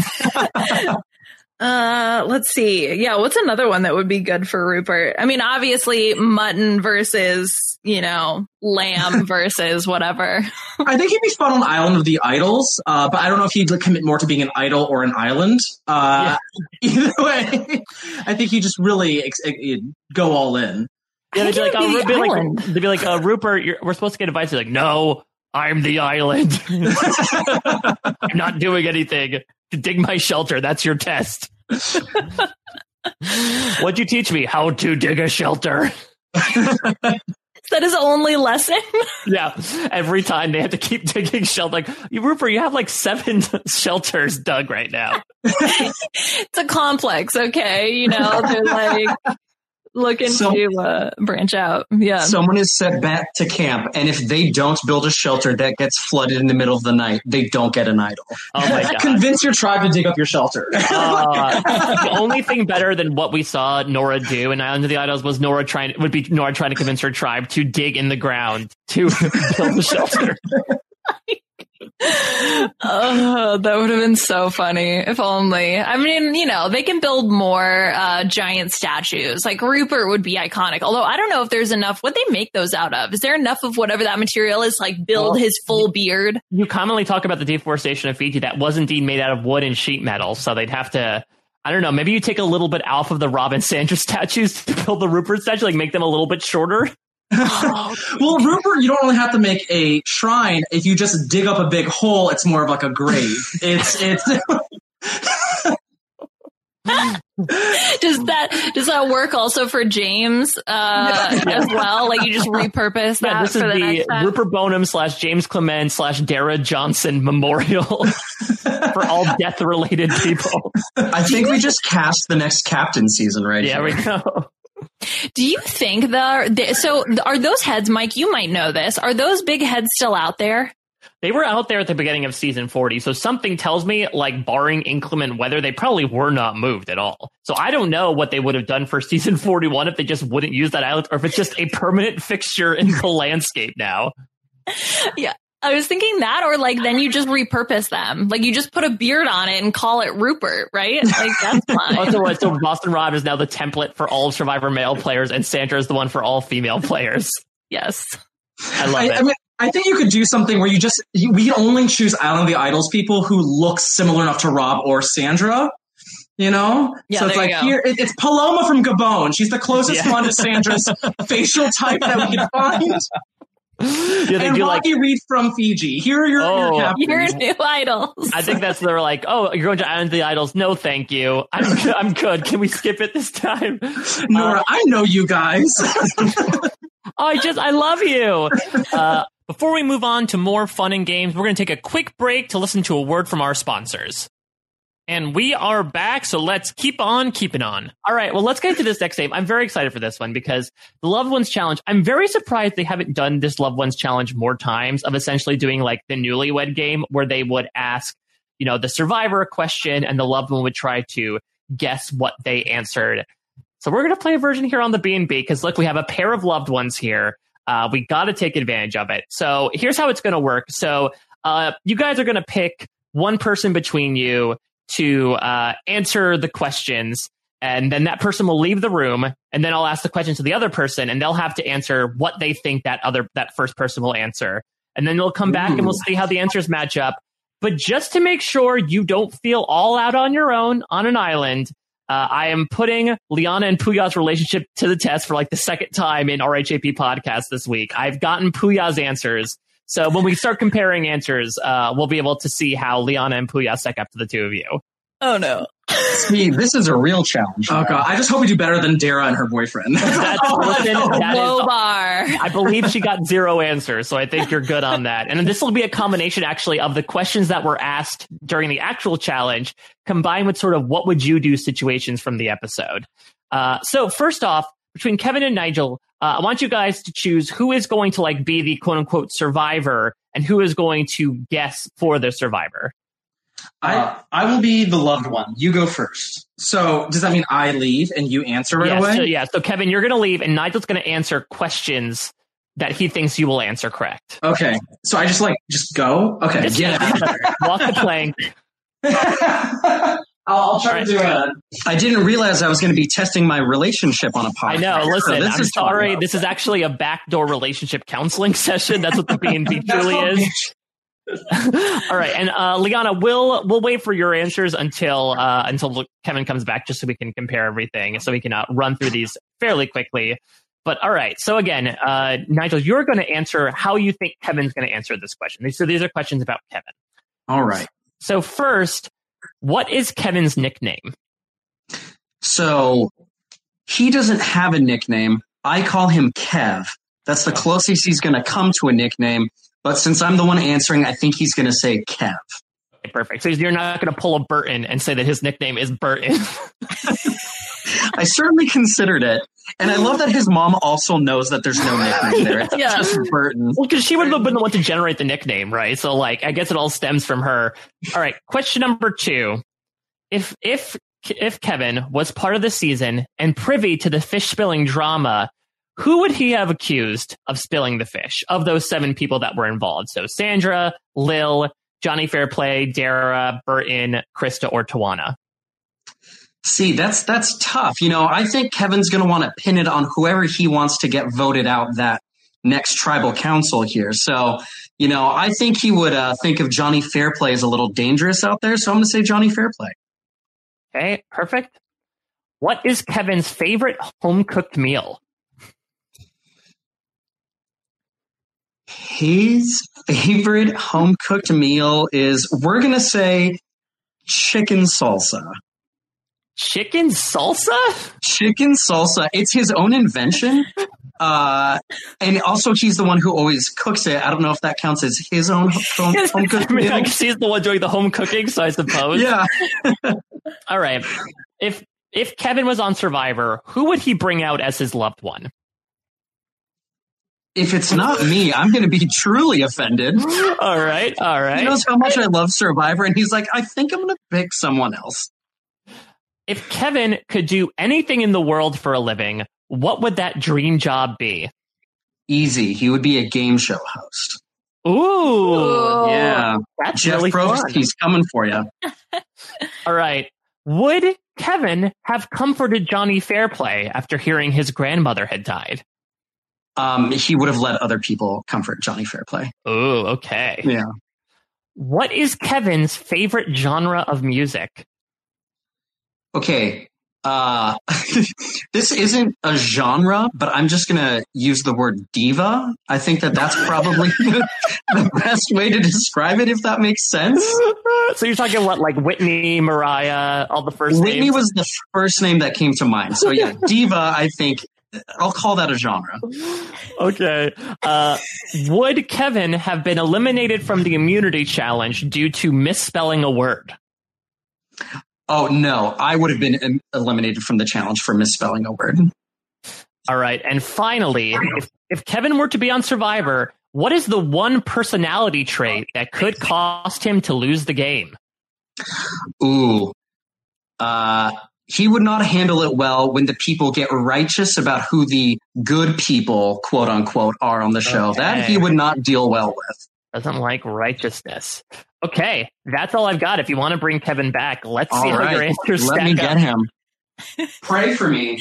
Let's see. Yeah, what's another one that would be good for Rupert? I mean, obviously mutton versus, lamb versus whatever. I think he'd be fun on Island of the Idols, but I don't know if he'd commit more to being an idol or an island. Either way, I think he'd just really go all in. Yeah, they'd be like, Rupert, we're supposed to get advice. He's like, no, I'm the island. I'm not doing anything. Dig my shelter. That's your test. What'd you teach me? How to dig a shelter. Is that his only lesson? Yeah. Every time they have to keep digging shelter. Like, Rupert, you have like 7 shelters dug right now. It's a complex, okay? They're like looking to branch out. Yeah. Someone is sent back to camp, and if they don't build a shelter that gets flooded in the middle of the night, they don't get an idol. Oh my God. Convince your tribe to dig up your shelter. The only thing better than what we saw Nora do in Island of the Idols was Nora trying to convince her tribe to dig in the ground to build the shelter. Oh, that would have been so funny if only. I mean, they can build more giant statues. Like Rupert would be iconic. Although I don't know if there's enough. What they make those out of? Is there enough of whatever that material is? Like build his full beard. You commonly talk about the deforestation of Fiji. That was indeed made out of wood and sheet metal. So they'd have to. I don't know. Maybe you take a little bit off of the Robin Sanders statues to build the Rupert statue. Like make them a little bit shorter. Well, Rupert, you don't really have to make a shrine. If you just dig up a big hole, it's more of like a grave. It's Does that work also for James as well? Like you just repurpose that this for is the next time? Rupert Boneham / James Clement / Dara Johnson memorial for all death-related people. I think we just cast the next captain season right here. Yeah, we go. Do you think so are those heads, Mike, you might know this, are those big heads still out there? they were out there at the beginning of season 40. So something tells me, like, barring inclement weather, they probably were not moved at all. So I don't know what they would have done for season 41 if they just wouldn't use that island, or if it's just a permanent fixture in the landscape now. Yeah. I was thinking that, or like then you just repurpose them. Like you just put a beard on it and call it Rupert, right? Like that's fine. So Boston Rob is now the template for all Survivor male players, and Sandra is the one for all female players. Yes. I love it. I mean, I think you could do something where we only choose Island of the Idols people who look similar enough to Rob or Sandra. You know? Yeah, so it's like here, it's Paloma from Gabon. She's the closest one to Sandra's facial type that we can find. Yeah, and Rocky Reed from Fiji. Here are your captains. Your new idols. I think they're like, oh, you're going to Island of the Idols? No, thank you. I'm good. Can we skip it this time? Nora, I know you guys. I love you. Before we move on to more fun and games, we're going to take a quick break to listen to a word from our sponsors. And we are back, so let's keep on keeping on. All right, well, let's get into this next game. I'm very excited for this one because the Loved Ones Challenge, I'm very surprised they haven't done this Loved Ones Challenge more times, of essentially doing like the Newlywed Game where they would ask, the survivor a question and the loved one would try to guess what they answered. So we're going to play a version here on the B&B because, look, we have a pair of loved ones here. We got to take advantage of it. So here's how it's going to work. So you guys are going to pick one person between you to answer the questions, and then that person will leave the room, and then I'll ask the questions to the other person, and they'll have to answer what they think that first person will answer. And then they'll come back and we'll see how the answers match up. But just to make sure you don't feel all out on your own on an island, I am putting Liana and Puya's relationship to the test for like the second time in RHAP podcast this week. I've gotten Puya's answers. So when we start comparing answers, we'll be able to see how Liana and Puya stack up to the two of you. Oh, no. See, this is a real challenge. Oh, God. I just hope we do better than Dara and her boyfriend. Low bar. I believe she got 0 answers, so I think you're good on that. And this will be a combination, actually, of the questions that were asked during the actual challenge, combined with sort of what would you do situations from the episode. So first off, between Kevin and Nigel, I want you guys to choose who is going to like be the quote unquote survivor and who is going to guess for the survivor. I will be the loved one. You go first. So does that mean I leave and you answer right away? So Kevin, you're going to leave and Nigel's going to answer questions that he thinks you will answer correct. Okay. So I just go? Okay. Walk the plank. I'll try to do it. I didn't realize I was going to be testing my relationship on a podcast. I know. Listen, so I'm sorry. This is actually a backdoor relationship counseling session. That's what the B&B truly is. All right. And Liana, we'll wait for your answers until Kevin comes back, just so we can compare everything, so we can run through these fairly quickly. But all right. So again, Nigel, you're going to answer how you think Kevin's going to answer this question. So these are questions about Kevin. All right. So first, what is Kevin's nickname? So he doesn't have a nickname. I call him Kev. That's the closest he's going to come to a nickname. But since I'm the one answering, I think he's going to say Kev. Okay, perfect. So you're not going to pull a Burton and say that his nickname is Burton. I certainly considered it. And I love that his mom also knows that there's no nickname there. It's just Burton. Well, because she would have been the one to generate the nickname, right? So, like, I guess it all stems from her. All right, question number 2. If Kevin was part of the season and privy to the fish spilling drama, who would he have accused of spilling the fish of those 7 people that were involved? So Sandra, Lil, Johnny Fairplay, Dara, Burton, Krista, or Tawana? See, that's tough. I think Kevin's going to want to pin it on whoever he wants to get voted out that next tribal council here. So, I think he would think of Johnny Fairplay as a little dangerous out there. So I'm going to say Johnny Fairplay. Okay, perfect. What is Kevin's favorite home-cooked meal? His favorite home-cooked meal is, we're going to say, chicken salsa. Chicken salsa? Chicken salsa. It's his own invention. And also he's the one who always cooks it. I don't know if that counts as his own home-cooked meal. I guess he's the one doing the home cooking, so I suppose. Yeah. All right. If Kevin was on Survivor, who would he bring out as his loved one? if it's not me, I'm going to be truly offended. All right. He knows how much I love Survivor, and he's like, I think I'm going to pick someone else. If Kevin could do anything in the world for a living, what would that dream job be? Easy. He would be a game show host. Ooh. Yeah. That's Jeff really Probst, fun. he's coming for you. All right. Would Kevin have comforted Johnny Fairplay after hearing his grandmother had died? He would have let other people comfort Johnny Fairplay. Ooh, okay. Yeah. What is Kevin's favorite genre of music? Okay. This isn't a genre, but I'm just going to use the word diva. I think that's probably the best way to describe it, if that makes sense. So you're talking what, like Whitney, Mariah, all the first Whitney names? was the first name that came to mind. So yeah, diva, I think I'll call that a genre. Okay. Would Kevin have been eliminated from the immunity challenge due to misspelling a word? Oh, no. I would have been eliminated from the challenge for misspelling a word. All right. And finally, if Kevin were to be on Survivor, what is the one personality trait that could cost him to lose the game? Ooh. He would not handle it well when the people get righteous about who the good people, quote unquote, are on the show. Okay. That he would not deal well with. Doesn't like righteousness. Okay, that's all I've got. If you want to bring Kevin back, let's see how your answers stack up. Let me get him. Pray for me.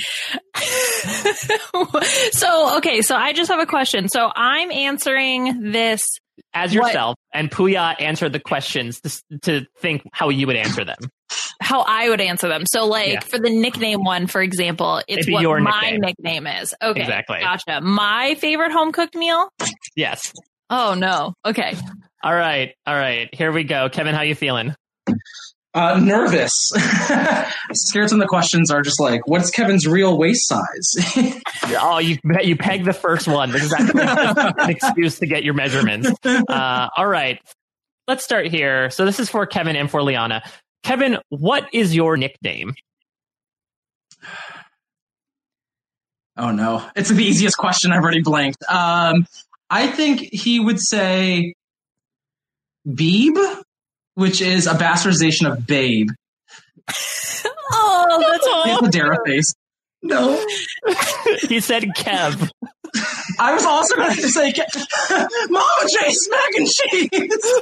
So I just have a question. So I'm answering this as yourself, and Puya answered the questions to think how you would answer them. How I would answer them. So, for the nickname one, for example, it's what your my nickname is. Okay, exactly. Gotcha. My favorite home cooked meal? Yes. Oh, no. Okay. All right. Here we go. Kevin, how you feeling? Nervous. Scared some of the questions are just like, what's Kevin's real waist size? Oh, you pegged the first one. This is actually an excuse to get your measurements. All right. Let's start here. So this is for Kevin and for Liana. Kevin, what is your nickname? Oh, no. It's the easiest question. I've already blanked. I think he would say Beeb, which is a bastardization of Babe. Oh, that's all. The Dara face. No. He said Kev. I was also going to say Mama Chase mac and cheese.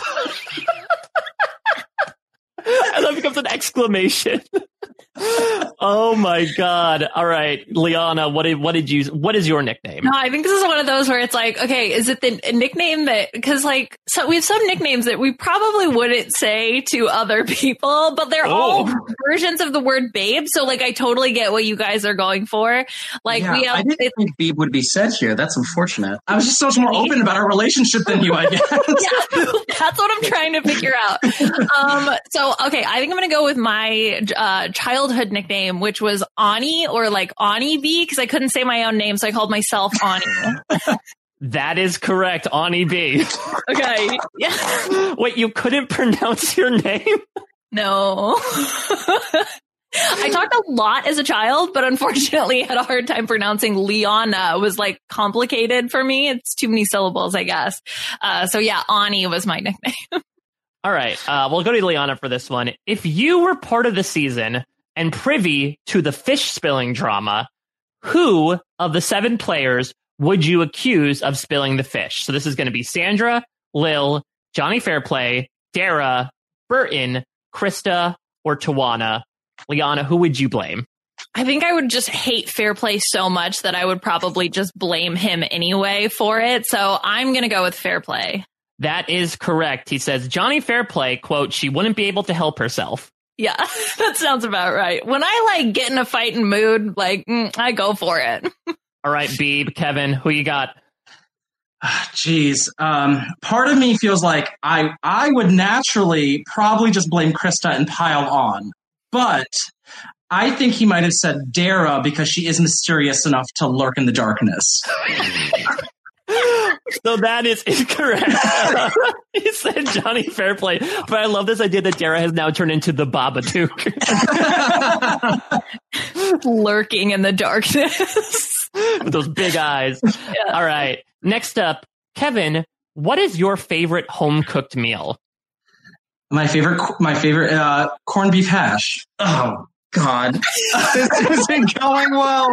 And that becomes an exclamation. Oh my God. All right. Liana, what is your nickname? No, I think this is one of those where it's like, okay, is it the nickname that, because so we have some nicknames that we probably wouldn't say to other people, but they're all versions of the word babe. So I totally get what you guys are going for. I didn't think babe would be said here. That's unfortunate. I was just so much more open about our relationship than you, I guess. Yeah, that's what I'm trying to figure out. Okay, I think I'm going to go with my childhood nickname, which was Ani, or Ani B, because I couldn't say my own name, so I called myself Ani. That is correct, Ani B. Okay. Yeah. Wait, you couldn't pronounce your name? No. I talked a lot as a child, but unfortunately had a hard time pronouncing Liana. It was complicated for me. It's too many syllables, I guess. So yeah, Ani was my nickname. All right. We'll go to Liana for this one. If you were part of the season and privy to the fish spilling drama, who of the 7 players would you accuse of spilling the fish? So this is going to be Sandra, Lil, Johnny Fairplay, Dara, Burton, Krista, or Tawana. Liana, who would you blame? I think I would just hate Fairplay so much that I would probably just blame him anyway for it. So I'm going to go with Fairplay. That is correct. He says Johnny Fairplay, quote, she wouldn't be able to help herself. Yeah, that sounds about right. When I get in a fighting mood, I go for it. All right, Beeb, Kevin, who you got? Jeez. Part of me feels like I would naturally probably just blame Krista and pile on. But I think he might have said Dara because she is mysterious enough to lurk in the darkness. So that is incorrect. He said Johnny Fairplay, but I love this idea that Dara has now turned into the Babadook. Lurking in the darkness. With those big eyes. Yeah. All right. Next up, Kevin, what is your favorite home-cooked meal? My favorite corned beef hash. Oh, God. This isn't going well.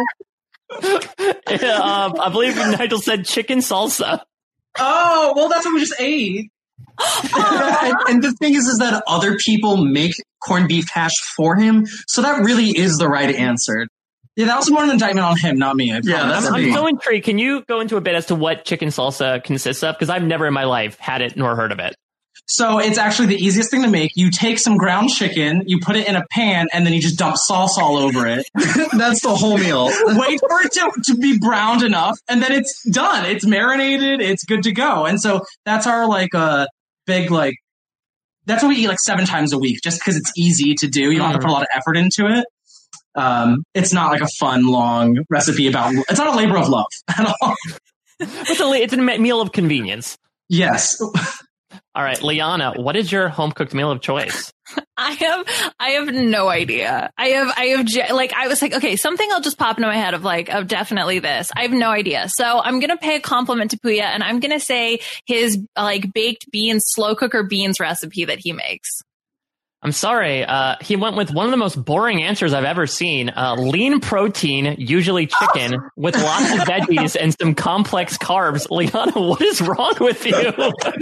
I believe Nigel said chicken salsa. Oh, well, that's what we just ate. And the thing is that other people make corned beef hash for him, so that really is the right answer. Yeah, that was more an indictment on him, not me. I'm so intrigued. Can you go into a bit as to what chicken salsa consists of? Because I've never in my life had it nor heard of it. So it's actually the easiest thing to make. You take some ground chicken, you put it in a pan, and then you just dump sauce all over it. That's the whole meal. Wait for it to be browned enough, and then it's done. It's marinated. It's good to go. And so that's our big that's what we eat 7 times a week, just because it's easy to do. You don't have to put a lot of effort into it. It's not a fun, long recipe it's not a labor of love at all. It's a meal of convenience. Yes. All right, Liana, what is your home-cooked meal of choice? I have no idea. I was like, okay, something will just pop into my head of definitely this. I have no idea. So I'm going to pay a compliment to Puya, and I'm going to say his baked beans, slow cooker beans recipe that he makes. I'm sorry. He went with one of the most boring answers I've ever seen. Lean protein, usually chicken, with lots of veggies and some complex carbs. Liana, what is wrong with you?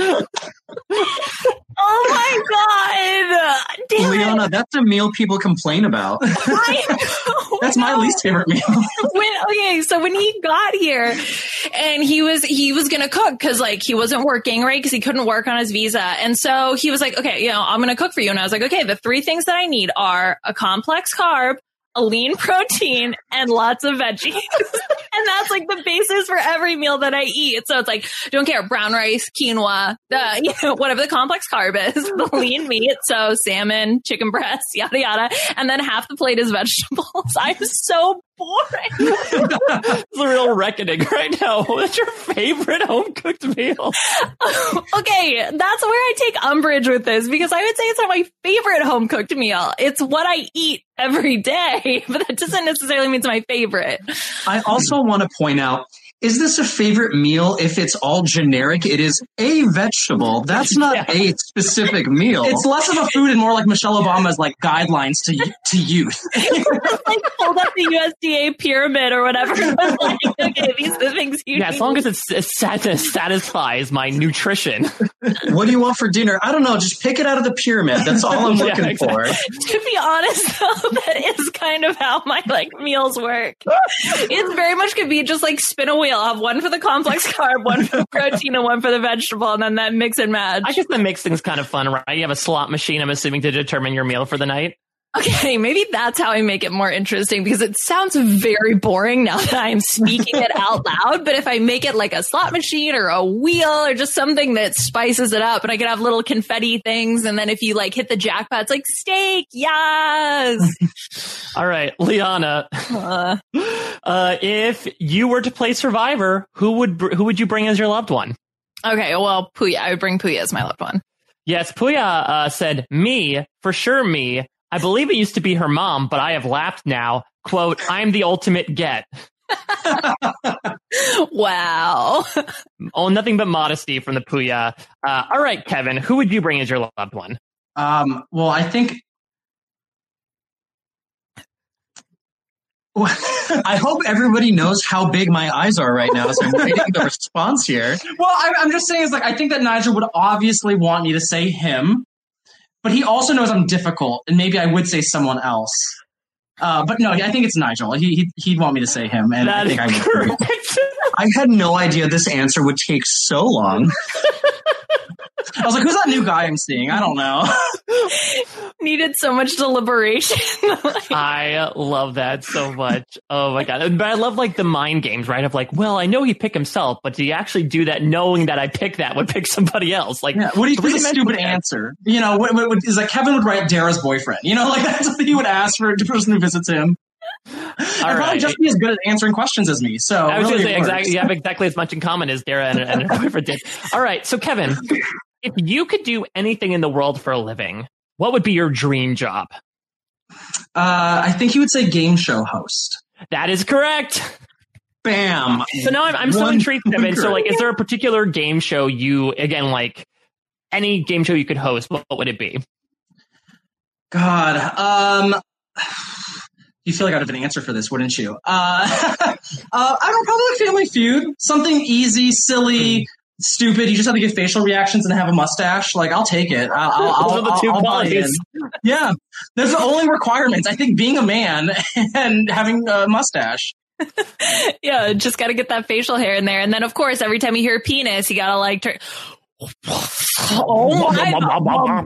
Oh my God! Damn Liana, that's a meal people complain about. That's my least favorite meal. So when he got here, and he was gonna cook because he wasn't working, right? Because he couldn't work on his visa, and so he was like, okay, I'm gonna cook for you. And I was like, okay, the 3 things that I need are a complex carb, a lean protein, and lots of veggies. And that's the basis for every meal that I eat. So it's don't care, brown rice, quinoa, whatever the complex carb is, the lean meat, so salmon, chicken breast, yada yada, and then half the plate is vegetables. I'm so boring. It's a real reckoning right now. What's your favorite home-cooked meal? Okay, that's where I take umbrage with this, because I would say it's not my favorite home-cooked meal. It's what I eat every day, but that doesn't necessarily mean it's my favorite. I also want to point out, is this a favorite meal if it's all generic? It is a vegetable. That's not a specific meal. It's less of a food and more like Michelle Obama's guidelines to youth. Hold up the USDA pyramid or whatever. Okay, these are the things you need. As long as it satisfies my nutrition. What do you want for dinner? I don't know. Just pick it out of the pyramid. That's all I'm looking for. To be honest, though, that is kind of how my meals work. It's very much could be just spin a wheel. I'll have one for the complex carb, one for the protein, and one for the vegetable, and then that mix and match. I guess that makes things kind of fun, right? You have a slot machine, I'm assuming, to determine your meal for the night. Okay, maybe that's how I make it more interesting, because it sounds very boring now that I'm speaking it out loud. But if I make it like a slot machine or a wheel or just something that spices it up, and I could have little confetti things, and then if you hit the jackpot, it's like steak, yes. All right, Liana. If you were to play Survivor, who would you bring as your loved one? Okay, well, Puya. I would bring Puya as my loved one. Yes, Puya said me, for sure me. I believe it used to be her mom, but I have laughed now. Quote, I'm the ultimate get. Wow. Oh, nothing but modesty from the Puya. All right, Kevin, who would you bring as your loved one? Well, I think... I hope everybody knows how big my eyes are right now, so I'm waiting the response here. Well, I'm just saying, I think that Nigel would obviously want me to say him. But he also knows I'm difficult, and maybe I would say someone else. But no, I think it's Nigel. He'd want me to say him, and I think I would. I had no idea this answer would take so long. I was like, who's that new guy I'm seeing? I don't know. Needed so much deliberation. I love that so much. Oh my God. But I love the mind games, right? Of well, I know he picked himself, but did he actually do that knowing that I picked that would pick somebody else? What do you think is a stupid answer? What is Kevin would write Dara's boyfriend. That's what he would ask for the person who visits him. I'd probably just be as good at answering questions as me. So I was going to say, exactly, you have exactly as much in common as Dara and her boyfriend did. All right. So Kevin, if you could do anything in the world for a living, what would be your dream job? I think you would say game show host. That is correct. bam. So now I'm so intrigued, Kevin. So like, is there a particular game show you, again, like any game show you could host, what would it be? God, you feel like I'd have an answer for this, wouldn't you? I don't know, probably like Family Feud. Something easy, silly, stupid. You just have to get facial reactions and have a mustache. Like, I'll take it. I'll buy in. Yeah, there's the only requirements. I think being a man and having a mustache. Yeah, just got to get that facial hair in there. And then, of course, every time you hear penis, you got to like turn... Oh my!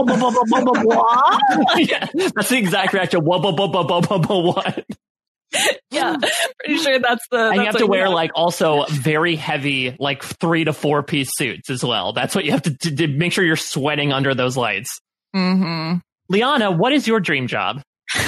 Yeah, that's the exact reaction. What? Yeah, pretty sure that's the. And you have to wear like also very heavy, like 3 to 4 piece suits as well. That's what you have to make sure you're sweating under those lights. Mm-hmm. Liana, what is your dream job?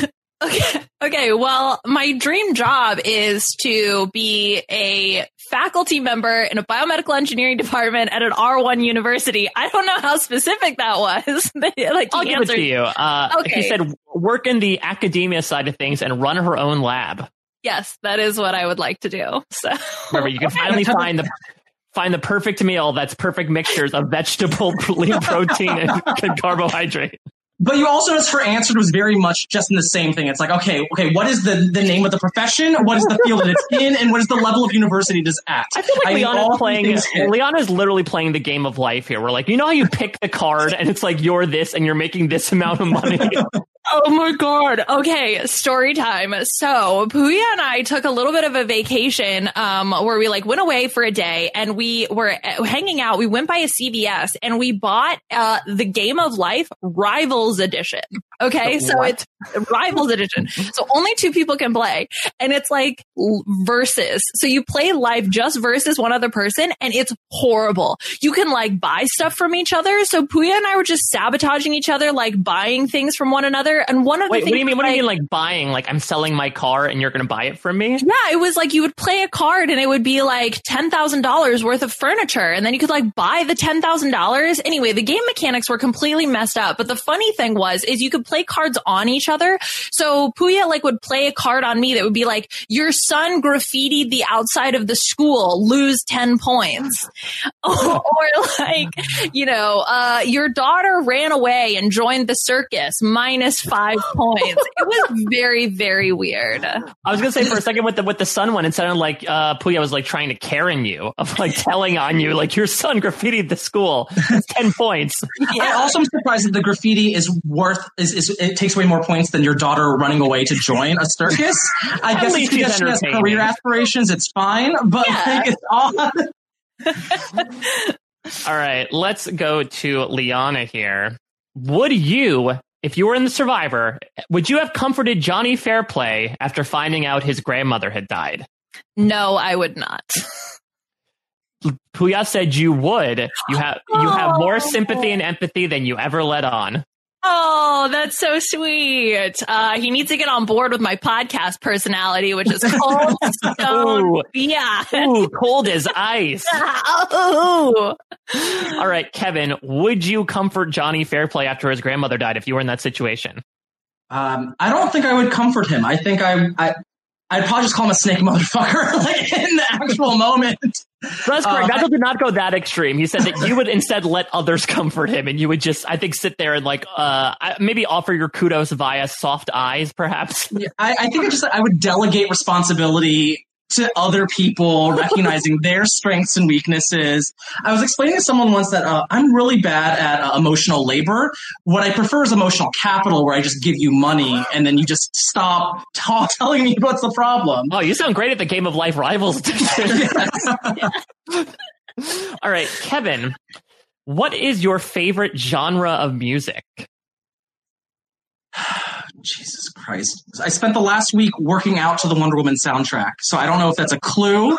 Okay. Well, my dream job is to be a faculty member in a biomedical engineering department at an R1 university. I don't know how specific that was. Like, I'll give it to you. Okay. He said work in the academia side of things and run her own lab. Yes, that is what I would like to do. So remember, you can finally find the perfect meal that's perfect mixtures of vegetable, lean protein, and carbohydrate. But you also notice her answer was very much just in the same thing. It's like, okay, what is the name of the profession? What is the field that it's in? And what is the level of university it is at? I feel like Liana's literally playing the game of life here. We're like, you know how you pick the card and it's like, you're this and you're making this amount of money. Oh my God. Okay. Story time. So Puya and I took a little bit of a vacation, where we like went away for a day and we were hanging out. We went by a CVS and we bought, the Game of Life Rivals Edition. Okay. So it's Rivals Edition. So only 2 people can play and it's like versus. So you play live just versus one other person and it's horrible. You can like buy stuff from each other. So Puya and I were just sabotaging each other, like buying things from one another. And one of the things, what do you mean? What do you mean, like buying? Like I'm selling my car and you're going to buy it from me? Yeah, it was like you would play a card and it would be like $10,000 worth of furniture, and then you could like buy the $10,000. Anyway, the game mechanics were completely messed up. But the funny thing is you could play cards on each other. So Puya like would play a card on me that would be like, your son graffitied the outside of the school, lose 10 points, or like, you know, your daughter ran away and joined the circus, minus 5 points. It was very, very weird. I was gonna say for a second with the son one, it sounded like Puya was like trying to Karen you, of like telling on you, like your son graffitied the school. It's 10 points. Yeah. I also am surprised that the graffiti is it takes way more points than your daughter running away to join a circus. I guess it's because she has career aspirations. It's fine, but I think it's odd. All right, let's go to Liana here. Would you, if you were in the Survivor, would you have comforted Johnny Fairplay after finding out his grandmother had died? No, I would not. Puya said you would. You have more sympathy and empathy than you ever let on. Oh, that's so sweet. He needs to get on board with my podcast personality, which is cold stone. Yeah. Ooh, cold as ice. Oh. All right, Kevin, would you comfort Johnny Fairplay after his grandmother died if you were in that situation? I don't think I would comfort him. I think I'd probably just call him a snake motherfucker, like in the actual moment. That's correct. Nigel did not go that extreme. He said that you would instead let others comfort him, and you would just, I think, sit there and like maybe offer your kudos via soft eyes, perhaps. Yeah, I think I would delegate responsibility to other people, recognizing their strengths and weaknesses. I was explaining to someone once that I'm really bad at emotional labor. What I prefer is emotional capital, where I just give you money and then you just stop telling me what's the problem. Oh, you sound great at the Game of Life Rivals. All right, Kevin, what is your favorite genre of music? Jesus Christ. I spent the last week working out to the Wonder Woman soundtrack, so I don't know if that's a clue.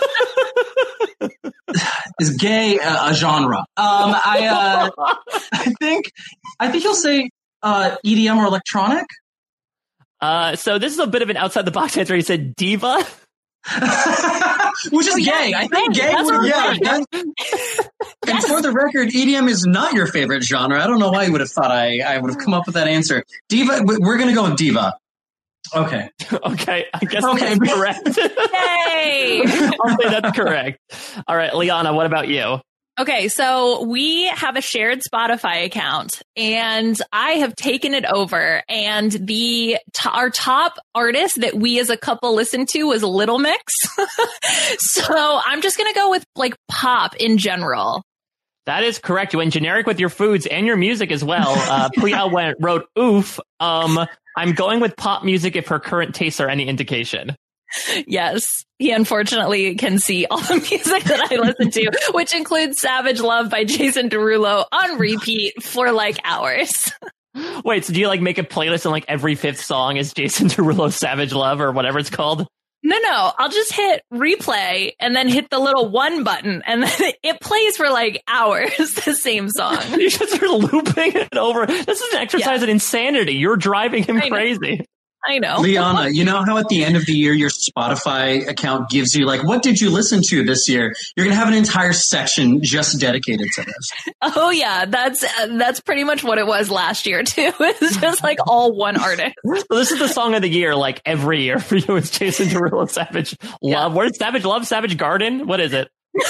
Is gay a genre? I think he'll say EDM or electronic. So this is a bit of an outside the box answer. He said diva. Which is gay. I think gay would, yeah. And for the record, EDM is not your favorite genre. I don't know why you would have thought I would have come up with that answer. Diva, we're going to go with diva. Okay. Okay, I guess that's correct. Yay! I'll say that's correct. All right, Liana, what about you? Okay, so we have a shared Spotify account, and I have taken it over. And our top artist that we as a couple listened to was Little Mix. So I'm just gonna go with like pop in general. That is correct. You went generic with your foods and your music as well. Priya wrote oof. I'm going with pop music if her current tastes are any indication. Yes, he unfortunately can see all the music that I listen to, which includes Savage Love by Jason Derulo on repeat for like hours. Wait, so do you like make a playlist and like every fifth song is Jason Derulo's Savage Love or whatever it's called? No, I'll just hit replay and then hit the little one button and then it plays for like hours, the same song. You just are looping it over. This is an exercise in insanity. You're driving him crazy. I know. Liana, you know how at the end of the year, your Spotify account gives you like, what did you listen to this year? You're going to have an entire section just dedicated to this. Oh yeah, that's pretty much what it was last year too. It's just like all one artist. So this is the song of the year, like every year for you. It's Jason Derulo, Savage Love. What is Savage Love? Savage Garden? What is it?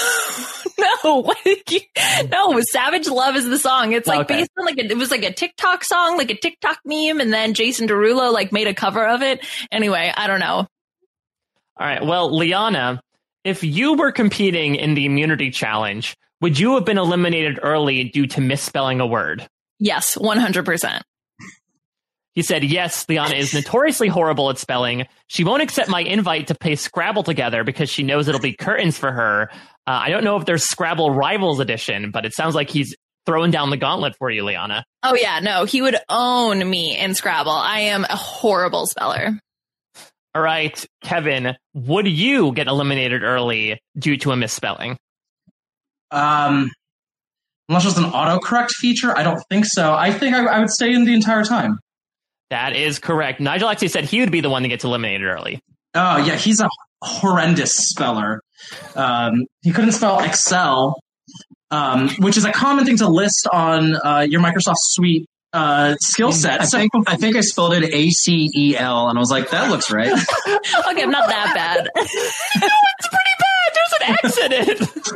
No, Savage Love is the song. It's like based on like it was like a TikTok song, like a TikTok meme, and then Jason Derulo like made a cover of it. Anyway, I don't know. All right. Well, Liana, if you were competing in the immunity challenge, would you have been eliminated early due to misspelling a word? Yes, 100%. He said, yes, Liana is notoriously horrible at spelling. She won't accept my invite to play Scrabble together because she knows it'll be curtains for her. I don't know if there's Scrabble Rivals Edition, but it sounds like he's throwing down the gauntlet for you, Liana. Oh, yeah. No, he would own me in Scrabble. I am a horrible speller. All right, Kevin, would you get eliminated early due to a misspelling? Unless there's an autocorrect feature, I don't think so. I think I would stay in the entire time. That is correct. Nigel actually said he would be the one that gets eliminated early. Oh, yeah, he's a horrendous speller. He couldn't spell Excel, which is a common thing to list on your Microsoft Suite skill set. I think I spelled it ACEL, and I was like, that looks right. Okay, I'm not that bad. No, it's pretty bad. There's an X in it.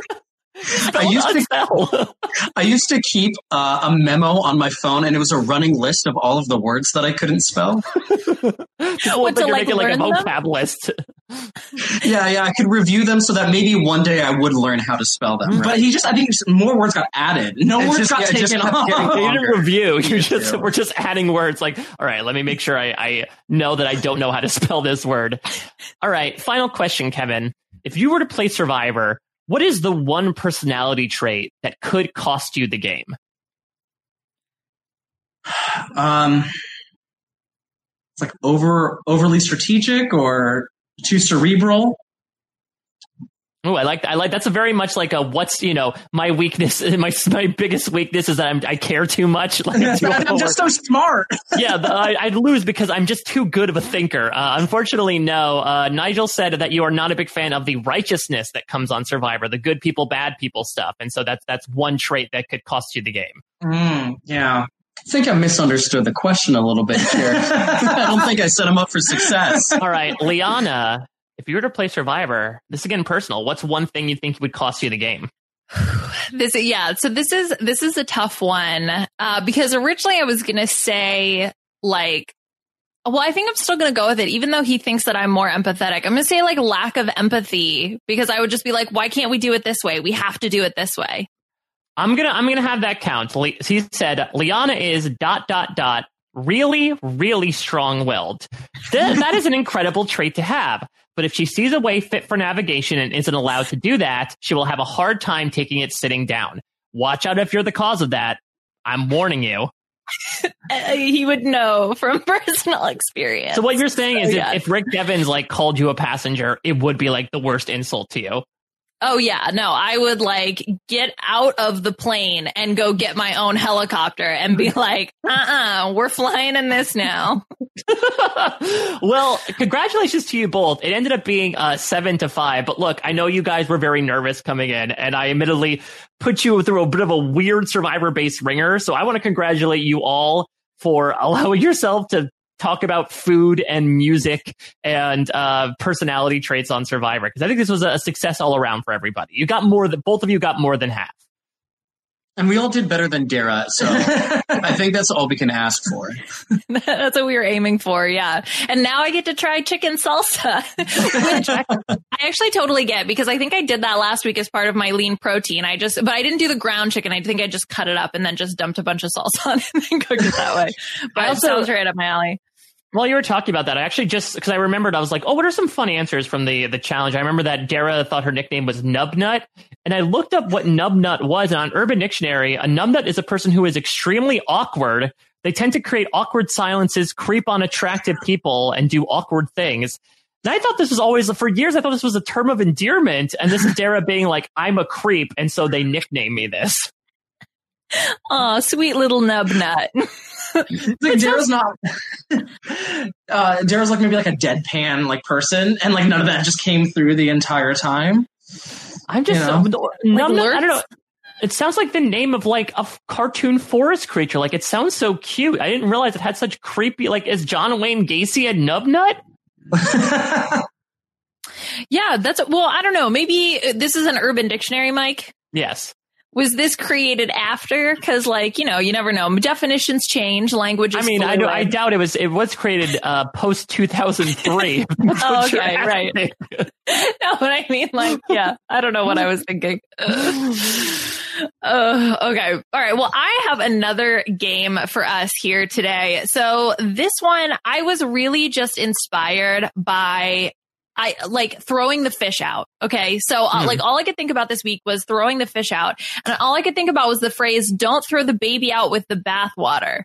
I used to keep a memo on my phone, and it was a running list of all of the words that I couldn't spell. What, to like learn a vocab list? Yeah, I could review them so that maybe one day I would learn how to spell them. Right? But I think more words got added. No words got taken off. You didn't review. We're just adding words. Like, all right, let me make sure I know that I don't know how to spell this word. All right, final question, Kevin. If you were to play Survivor, what is the one personality trait that could cost you the game? It's like overly strategic or too cerebral. Oh, I like that's a very much like a what's my weakness. My biggest weakness is that I care too much. Like, I'm just so smart. Yeah, I'd lose because I'm just too good of a thinker. Unfortunately, no. Nigel said that you are not a big fan of the righteousness that comes on Survivor, the good people, bad people stuff, and so that's one trait that could cost you the game. Yeah. I think I misunderstood the question a little bit here. I don't think I set him up for success. All right, Liana. If you were to play Survivor, this is again personal. What's one thing you think would cost you the game? This is a tough one because originally I was gonna say like, well, I think I'm still gonna go with it, even though he thinks that I'm more empathetic. I'm gonna say like lack of empathy because I would just be like, why can't we do it this way? We have to do it this way. I'm gonna have that count. He said Liana is ... really, really strong-willed. That is an incredible trait to have. But if she sees a way fit for navigation and isn't allowed to do that, she will have a hard time taking it sitting down. Watch out if you're the cause of that. I'm warning you. He would know from personal experience. So what you're saying is if Rick Devens like called you a passenger, it would be like the worst insult to you. Oh, yeah. No, I would like get out of the plane and go get my own helicopter and be like, we're flying in this now. Well, congratulations to you both. It ended up being 7-5. But look, I know you guys were very nervous coming in, and I admittedly put you through a bit of a weird Survivor-based ringer. So I want to congratulate you all for allowing yourself to talk about food and music and personality traits on Survivor, because I think this was a success all around for everybody. You got more than both of you got more than half. And we all did better than Dara, so I think that's all we can ask for. That's what we were aiming for, yeah. And now I get to try chicken salsa, which I actually totally get, because I think I did that last week as part of my lean protein. But I didn't do the ground chicken. I think I just cut it up and then just dumped a bunch of salsa on it and then cooked it that way. But it sounds right up my alley. While you were talking about that, I actually because I remembered, I was like, oh, what are some fun answers from the challenge? I remember that Dara thought her nickname was Nubnut, and I looked up what Nubnut was, and on Urban Dictionary, a Nubnut is a person who is extremely awkward. They tend to create awkward silences, creep on attractive people, and do awkward things. And I thought this was always, for years, I thought this was a term of endearment, and this is Dara being like, I'm a creep, and so they nicknamed me this. Oh, sweet little Nubnut. Like Dara's not. Dara's like maybe like a deadpan like person, and like none of that just came through the entire time. I'm just like I don't know. It sounds like the name of like a cartoon forest creature. Like it sounds so cute. I didn't realize it had such creepy. Like, is John Wayne Gacy a Nubnut? Yeah, I don't know. Maybe this is an Urban Dictionary, Mike. Yes. Was this created after? Because, like, you never know. Definitions change. Languages. I mean, I doubt it was. It was created post 2003. Oh, okay, right. No, but I mean, like, yeah, I don't know what I was thinking. Okay, all right. Well, I have another game for us here today. So this one, I was really just inspired by. Throwing the fish out. Okay. So like all I could think about this week was throwing the fish out. And all I could think about was the phrase, don't throw the baby out with the bathwater.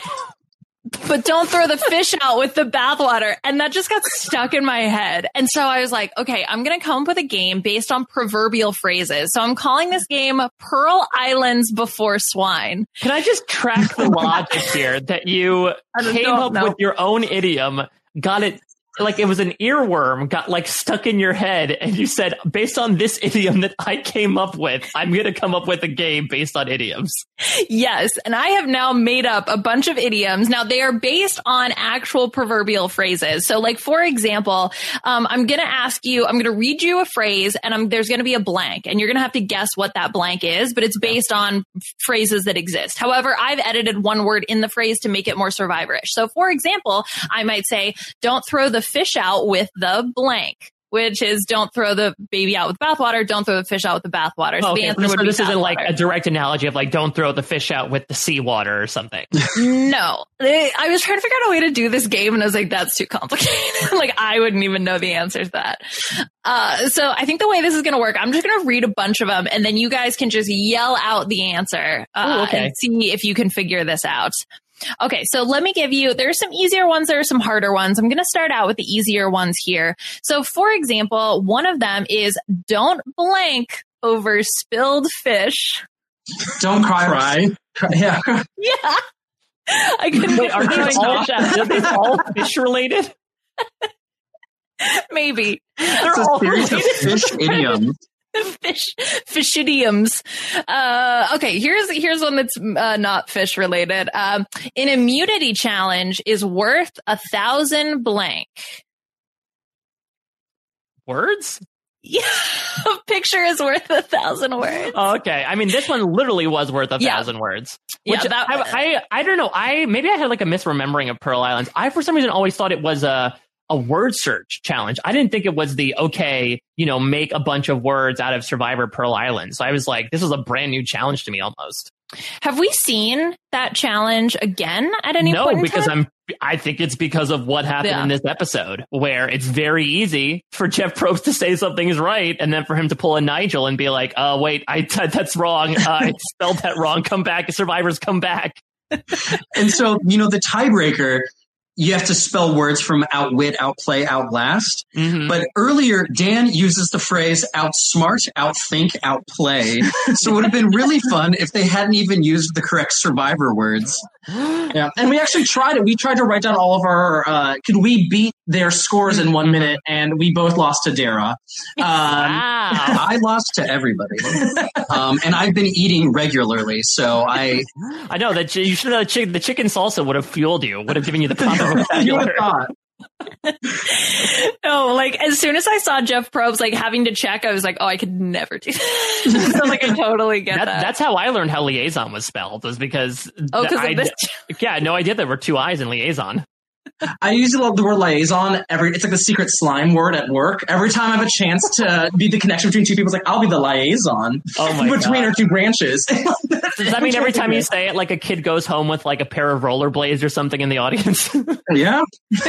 But don't throw the fish out with the bathwater. And that just got stuck in my head. And so I was like, okay, I'm going to come up with a game based on proverbial phrases. So I'm calling this game Pearl Islands Before Swine. Can I just track the logic here that you came up with your own idiom, got it, like it was an earworm, got like stuck in your head, and you said, based on this idiom that I came up with, I'm going to come up with a game based on idioms. Yes, and I have now made up a bunch of idioms. Now, they are based on actual proverbial phrases. So, like, for example, I'm going to read you a phrase, and there's going to be a blank, and you're going to have to guess what that blank is, but it's based on phrases that exist. However, I've edited one word in the phrase to make it more Survivor-ish. So, for example, I might say, don't throw the fish out with the blank, which is don't throw the baby out with bathwater, don't throw the fish out with the bathwater. So the answer would be this isn't bathwater. Like a direct analogy of like don't throw the fish out with the seawater or something. No. I was trying to figure out a way to do this game, and I was like, that's too complicated. Like, I wouldn't even know the answer to that. So I think the way this is going to work, I'm just going to read a bunch of them, and then you guys can just yell out the answer and see if you can figure this out. Okay, so let me give you, there's some easier ones, there are some harder ones. I'm going to start out with the easier ones here. So, for example, one of them is don't blank over spilled fish. Don't cry. Yeah. Yeah. I couldn't get are these all fish related? Maybe. They're all related. Fish idioms. Fish idioms. Okay, here's one that's not fish related. An immunity challenge is worth 1,000 blank. Words? Yeah, a picture is worth 1,000 words. Oh, okay. I mean, this one literally was worth 1,000 words. Which I don't know. Maybe I had like a misremembering of Pearl Islands. I, for some reason, always thought it was a word search challenge. I didn't think it was make a bunch of words out of Survivor Pearl Islands. So I was like, this was a brand new challenge to me almost. Have we seen that challenge again at any point in No, because time? I think it's because of what happened in this episode, where it's very easy for Jeff Probst to say something is right, and then for him to pull a Nigel and be like, oh, wait, that's wrong. I spelled that wrong. Come back. Survivors, come back. And so, the tiebreaker, you have to spell words from outwit, outplay, outlast. Mm-hmm. But earlier, Dan uses the phrase outsmart, outthink, outplay. So it would have been really fun if they hadn't even used the correct Survivor words. Yeah, and we actually tried it. We tried to write down all of our. Could we beat their scores in 1 minute? And we both lost to Dara. Wow. I lost to everybody, and I've been eating regularly, so I know that you should know the chicken salsa would have fueled you, would have given you the proper vocabulary. No, like as soon as I saw Jeff Probst like having to check, I was like, oh, I could never do that. So like I totally get that. That's how I learned how liaison was spelled, was because I had no idea there were 2 I's in liaison. I usually love the word liaison. It's like the secret slime word at work. Every time I have a chance to be the connection between two people, it's like, I'll be the liaison between our 2 branches. Does that mean every time you say it, like a kid goes home with like a pair of rollerblades or something in the audience? Yeah.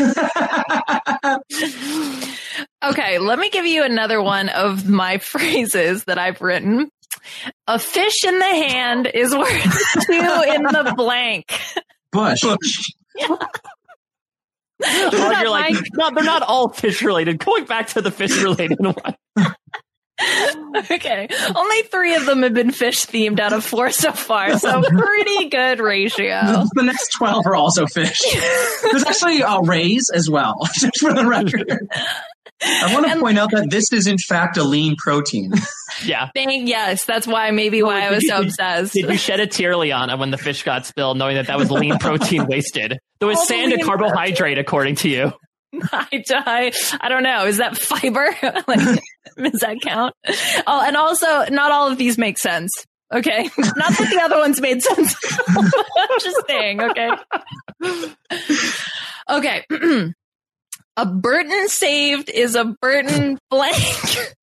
Okay, let me give you another one of my phrases that I've written. A fish in the hand is worth 2 in the blank. Bush. Yeah. You're like, no, they're not all fish related. Going back to the fish related one. Okay. Only 3 of them have been fish themed out of 4 so far. So pretty good ratio. The next 12 are also fish. There's actually rays as well, just for the record. I want to point out that this is in fact a lean protein. Yeah. Yes, that's why I was so obsessed. Did you shed a tear, Liana, when the fish got spilled, knowing that was lean protein wasted? There was sand and carbohydrate, according to you. I don't know. Is that fiber? Does that count? Oh, and also, not all of these make sense. Okay, not that the other ones made sense. I'm just saying. Okay. Okay. A Burton saved is a Burton blank.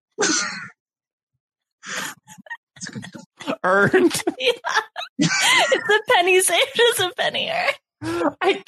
Earned. Yeah. It's a penny saved, it's a penny earned. I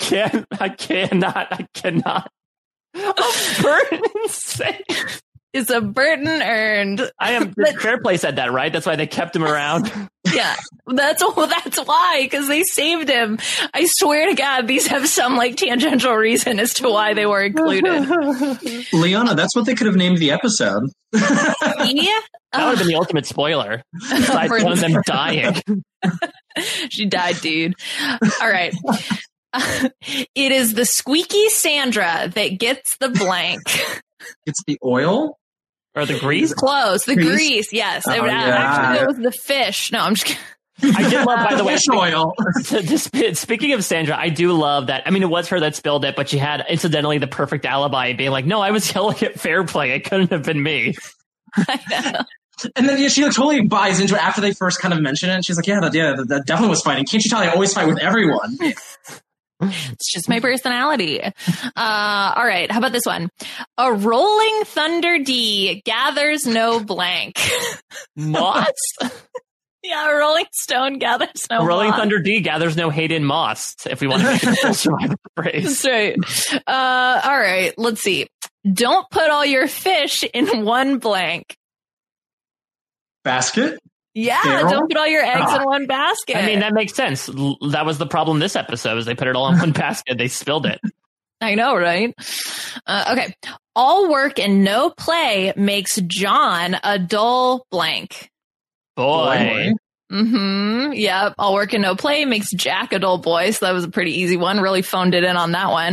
cannot. A Burton saved is a Burton earned. Fair Play said that, right? That's why they kept him around. Yeah, that's why, because they saved him. I swear to God, these have some like tangential reason as to why they were included. Liana, that's what they could have named the episode. Yeah, that would have been the ultimate spoiler. Besides one of them dying. She died, dude. All right. It is the squeaky Sandra that gets the blank. It's the oil? Or the grease? Close. The grease, yes. Actually, it was the fish. No, I'm just kidding. I did love, by the way, fish oil. Speaking of Sandra, I do love that. I mean, it was her that spilled it, but she had, incidentally, the perfect alibi, being like, no, I was yelling at Fair Play. It couldn't have been me. I know. And then she totally buys into it after they first kind of mention it. And she's like, that definitely was fighting. Can't you tell I always fight with everyone? It's just my personality. All right. How about this one? A Rolling Thunder D gathers no blank. Moss? Yeah, a Rolling Stone gathers no Rolling moss. Thunder D gathers no Hayden Moss, if we want to make a full survival phrase. That's right. All right. Let's see. Don't put all your fish in one blank. Basket? Yeah, Barrel? don't put all your eggs in one basket. I mean, that makes sense. That was the problem this episode, is they put it all in one basket. They spilled it. I know, right? Okay. All work and no play makes John a dull blank. Boy. Mm-hmm. Yeah. All work and no play makes Jack a dull boy. So that was a pretty easy one. Really phoned it in on that one.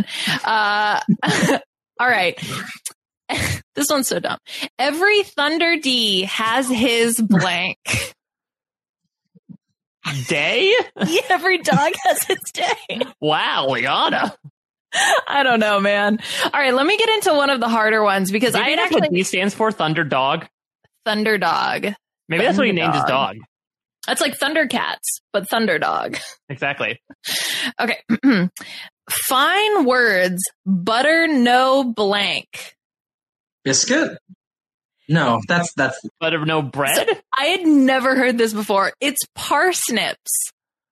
All right. This one's so dumb. Every Thunder D has his blank. Day? Yeah, every dog has its day. Wow, Liana. I don't know, man. All right, let me get into one of the harder ones because Maybe that's what D stands for, Thunder Dog. Thunder Dog. Maybe that's what he named his dog. That's like Thundercats, but Thunder Dog. Exactly. Okay. Fine words, butter no blank. Biscuit? No, that's Butter no bread? So, I had never heard this before. It's parsnips.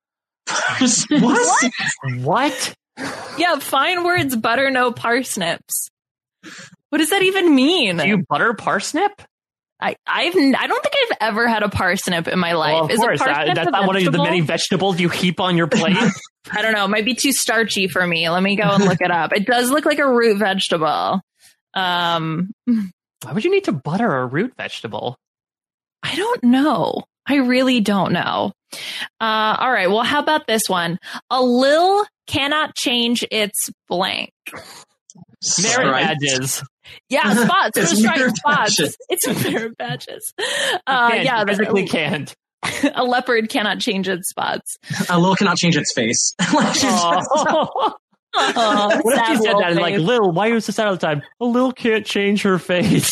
What? Yeah, fine words, butter no parsnips. What does that even mean? Do you butter parsnip? I don't think I've ever had a parsnip in my life. Well, of course, that's not one of the many vegetables you heap on your plate. I don't know. It might be too starchy for me. Let me go and look it up. It does look like a root vegetable. Why would you need to butter a root vegetable? I don't know. I really don't know. All right. Well, how about this one? A Lil cannot change its blank. Merit badges. Yeah, spots. It's spots. badges. It's merit badges. Yeah, physically can't. A leopard cannot change its spots. A Lil cannot change its face. What if she said that and like, Lil, why are you so sad all the time? A Lil can't change her face.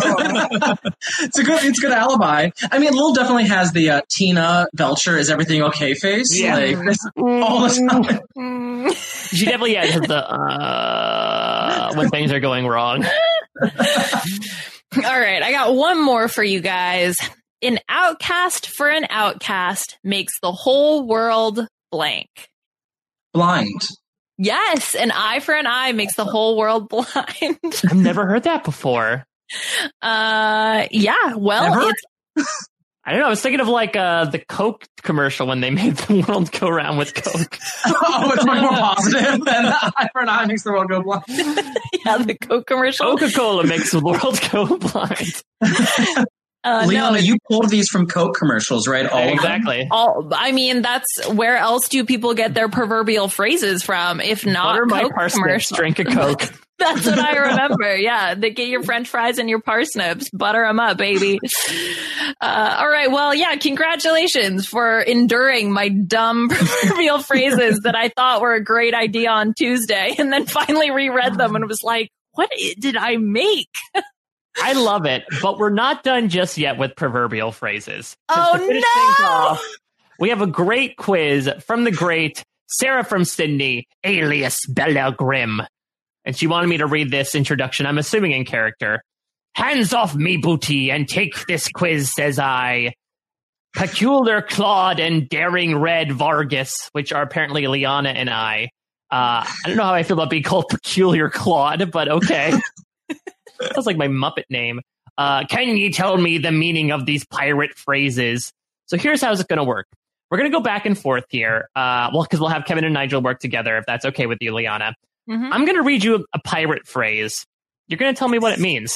It's a good alibi. I mean, Lil definitely has the Tina Belcher is everything okay face. Yeah. Like all the time. She definitely has the when things are going wrong. All right, I got one more for you guys. An outcast for an outcast makes the whole world blank. Blind. Yes, an eye for an eye makes the whole world blind. I've never heard that before. Yeah, well, Never? I don't know. I was thinking of like the Coke commercial when they made the world go round with Coke. Oh, it's much more positive than eye for an eye makes the world go blind. Yeah, the Coke commercial. Coca-Cola makes the world go blind. Leona, no, you pulled these from Coke commercials, right? All Exactly. I mean, that's where else do people get their proverbial phrases from? If not Butter my Coke parsnips, commercials. drink a Coke. That's what I remember. Yeah, they get your French fries and your parsnips, butter them up, baby. All right, well, yeah, congratulations for enduring my dumb proverbial phrases that I thought were a great idea on Tuesday, and then finally reread them and was like, what did I make? I love it, but we're not done just yet with proverbial phrases. Oh, To finish things off, we have a great quiz from the great Sarah from Sydney, alias Bella Grimm. And she wanted me to read this introduction, I'm assuming in character. Hands off me booty and take this quiz, says I. Peculiar Claude and Daring Red Vargas, which are apparently Liana and I. I don't know how I feel about being called Peculiar Claude, but okay. Sounds like my Muppet name. Can you tell me the meaning of these pirate phrases? So here's how it's going to work. We're going to go back and forth here. Because we'll have Kevin and Nigel work together, if that's okay with you, Liana. Mm-hmm. I'm going to read you a pirate phrase. You're going to tell me what it means.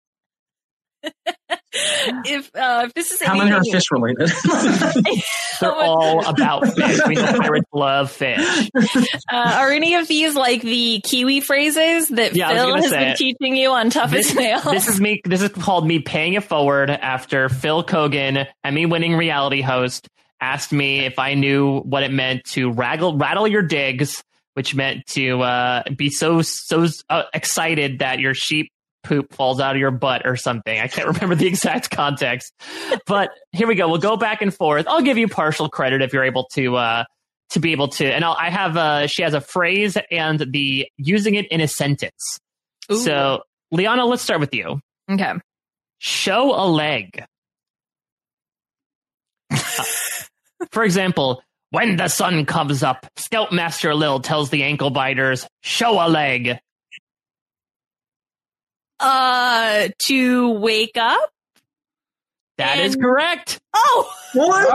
If this is How many are fish related? They're all about fish. We know pirates love fish. Are any of these like the Kiwi phrases that Phil has been teaching you on Tough as Nails? This is called me paying it forward after Phil Kogan, Emmy-winning reality host, asked me if I knew what it meant to rattle your digs, which meant to be so excited that your sheep poop falls out of your butt or something. I can't remember the exact context, but here we go. We'll go back and forth. I'll give you partial credit if you're able to be able to. And I have she has a phrase and the using it in a sentence. Ooh. So Liana, let's start with you. Okay. Show a leg. For example, when the sun comes up, Scoutmaster Lil tells the ankle biters, show a leg. To wake up? That is correct. Oh! What?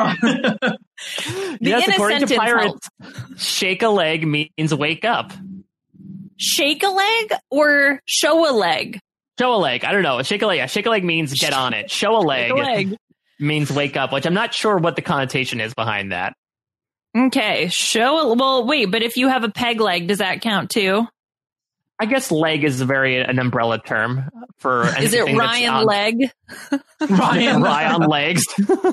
Yes, according to pirates, shake a leg means wake up. Shake a leg or show a leg? Show a leg. I don't know. Shake a leg. Yeah, shake a leg means get on it. Show a leg means wake up, which I'm not sure what the connotation is behind that. Okay. Well, wait, but if you have a peg leg, does that count too? I guess leg is an umbrella term for anything. Is it Ryan Leg? Ryan Legs.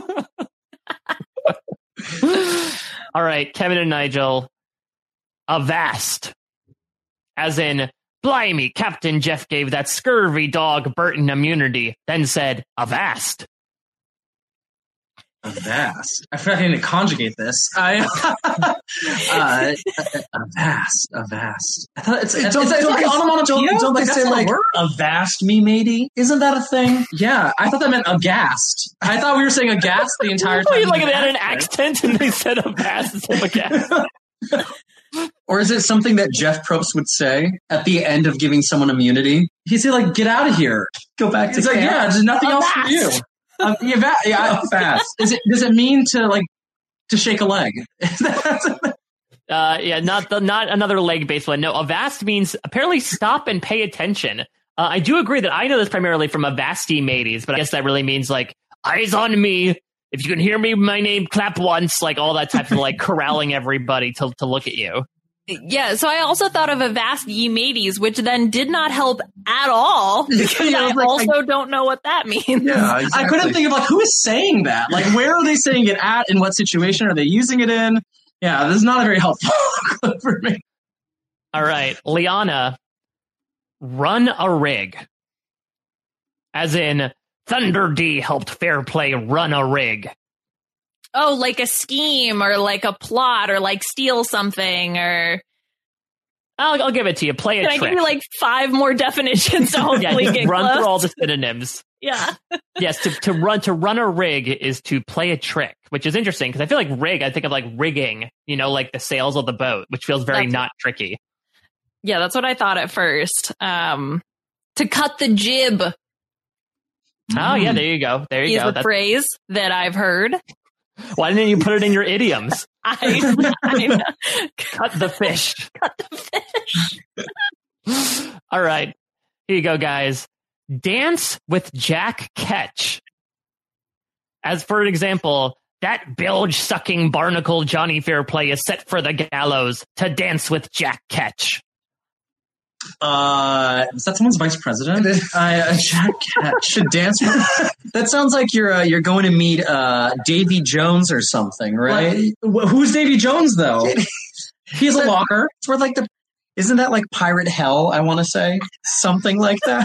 All right, Kevin and Nigel. Avast. As in, blimey, Captain Jeff gave that scurvy dog Burton immunity, then said, avast. Avast. I forgot I need to conjugate this. Avast. I thought it's like onomatopoeia. Don't they say like avast me, matey? Isn't that a thing? Yeah, I thought that meant aghast. I thought we were saying aghast the entire time. Like they had an accent and they said avast instead of aghast. Or is it something that Jeff Probst would say at the end of giving someone immunity? He'd say like, "Get out of here, go back to camp." It's like, yeah, there's nothing else for you. Fast. Does it mean to shake a leg? Not another leg-based one. No, avast means apparently stop and pay attention. I do agree that I know this primarily from Avasti Mateys, but I guess that really means like eyes on me, if you can hear me, my name, clap once, like all that type of like corralling everybody to look at you. Yeah, so I also thought of Avast Ye Mateys, which then did not help at all, because I also don't know what that means. Yeah, exactly. I couldn't think of like who is saying that. Like, where are they saying it at? In what situation are they using it in? Yeah, this is not a very helpful clip for me. All right, Liana, run a rig. As in, Thunder D helped Fairplay run a rig. Oh, like a scheme or like a plot or like steal something or... I'll give it to you. Play a trick. Can I give you like 5 more definitions to hopefully get run close? through all the synonyms. Yeah. Yes, to run a rig is to play a trick, which is interesting because I feel like rig, I think of like rigging, like the sails of the boat, which feels very not tricky. Yeah, that's what I thought at first. To cut the jib. Oh, yeah, there you go. There you go. That's a phrase that I've heard. Why didn't you put it in your idioms? I know. Cut the fish. Cut the fish. All right. Here you go, guys. Dance with Jack Ketch. As for example, that bilge-sucking barnacle Johnny Fairplay is set for the gallows to dance with Jack Ketch. Is that someone's vice president? Jack Ketch should dance with. That sounds like you're going to meet Davy Jones or something, right? Like, who's Davy Jones though? He's a locker. For like isn't that like Pirate Hell? I want to say something like that.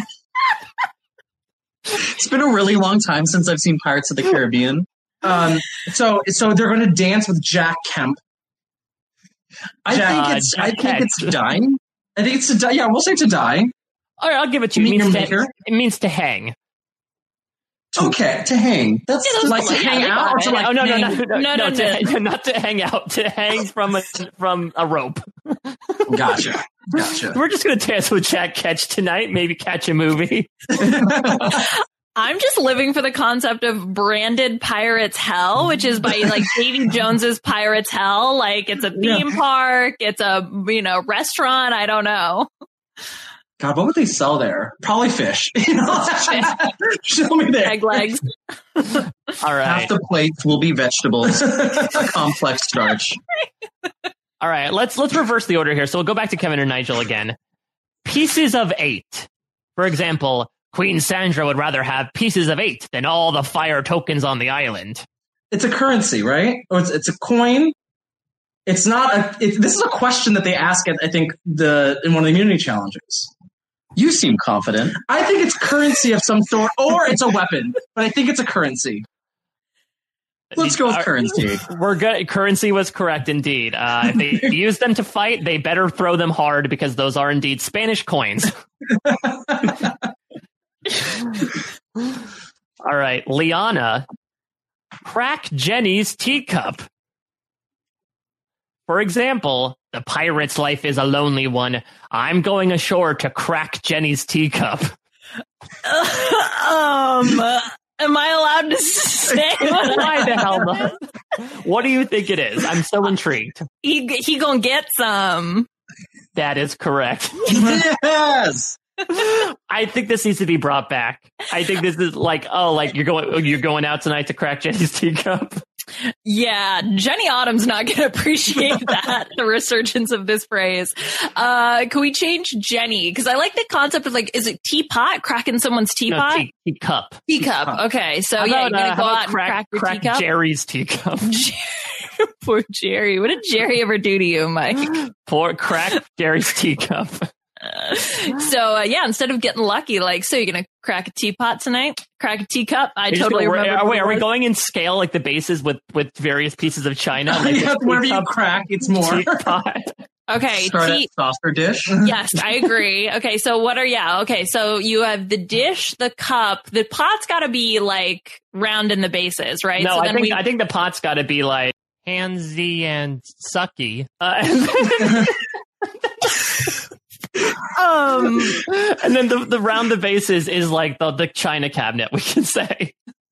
It's been a really long time since I've seen Pirates of the Caribbean. So they're going to dance with Jack Kemp. I think it's dying. I think it's to die. Yeah, we'll say to die. All right, I'll give it to you. It means to hang. Okay, to hang. That's like to hang out or to like no, not to hang out. To hang from a rope. Gotcha. We're just going to dance with Jack Ketch tonight. Maybe catch a movie. I'm just living for the concept of branded Pirates Hell, which is by like Davy Jones's Pirates Hell. Like it's a theme park, it's a restaurant. I don't know. God, what would they sell there? Probably fish. Show me there. Egg legs. All right. Half the plates will be vegetables. Complex starch. All right, let's reverse the order here. So we'll go back to Kevin and Nigel again. Pieces of 8. For example, Queen Sandra would rather have pieces of 8 than all the fire tokens on the island. It's a currency, right? Or it's a coin. It's not this is a question that they ask at, I think, in one of the immunity challenges. You seem confident. I think it's currency of some sort, or it's a weapon, but I think it's a currency. Let's go with currency. We're good. Currency was correct indeed. If they use them to fight, they better throw them hard because those are indeed Spanish coins. All right, Liana, crack Jenny's teacup. For example, the pirate's life is a lonely one. I'm going ashore to crack Jenny's teacup. Am I allowed to say why the hell not? What do you think it is? I'm so intrigued. He gonna get some. That is correct. Yes. I think this needs to be brought back. I think this is like you're going out tonight to crack Jenny's teacup. Yeah, Jenny Autumn's not going to appreciate that, the resurgence of this phrase. Can we change Jenny? Because I like the concept of like, is it teapot? Cracking someone's teapot? No, teacup. Teacup. Okay, so you're going to go out and crack your teacup? Jerry's teacup. Poor Jerry. What did Jerry ever do to you, Mike? Crack Jerry's teacup. So instead of getting lucky, like, so you're gonna crack a teapot tonight, crack a teacup. I totally remember. Are we going in scale like the bases with various pieces of china? Like whenever you crack, it's more. Teapot. Okay, start at saucer dish. Yes, I agree. Okay, so so you have the dish, the cup, the pot's got to be like round in the bases, right? No, so I think the pot's got to be like handsy and sucky. And then the round the bases is like the china cabinet, we can say.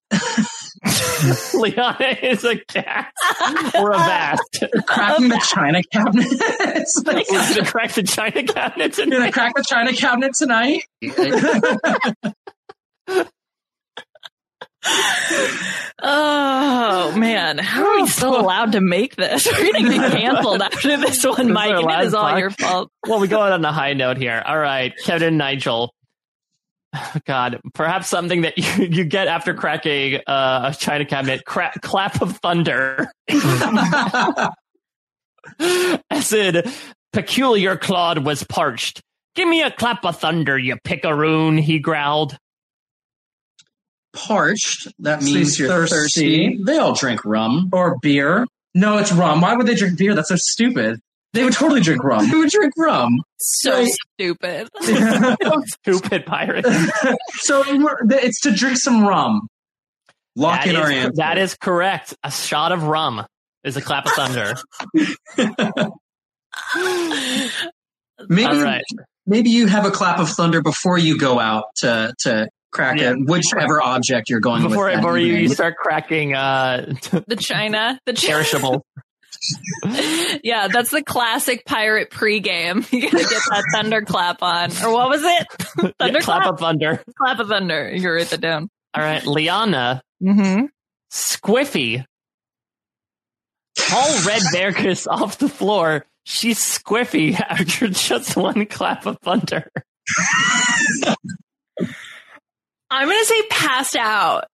Liana is a cat or a vast. Cracking the china cabinet. We're gonna crack the china cabinet tonight. You're gonna crack the china cabinet tonight. Oh man, how are we still allowed to make this? We're gonna get canceled after this one, Mike, and it is all your fault. Well, we go out on a high note here. All right, Kevin and Nigel. God, perhaps something that you get after cracking a china cabinet. Clap of thunder. As in, peculiar Claude was parched. Give me a clap of thunder, you pickaroon, he growled. Parched, that means you're thirsty. They all drink rum. Or beer. No, it's rum. Why would they drink beer? That's so stupid. They would totally drink rum. Who would drink rum? So stupid. Stupid pirate. So it's to drink some rum. Lock in our answer. That is correct. A shot of rum is a clap of thunder. Maybe you have a clap of thunder before you go out to crack whichever object you're going before with. You start cracking the china, perishable. Yeah, that's the classic pirate pregame. You gotta get that thunderclap on. Or what was it? Clap of thunder. Clap of thunder. You can write that down. All right, Liana. Mm-hmm. Squiffy. Paul Red Bearkiss off the floor. She's squiffy after just one clap of thunder. I'm gonna say passed out.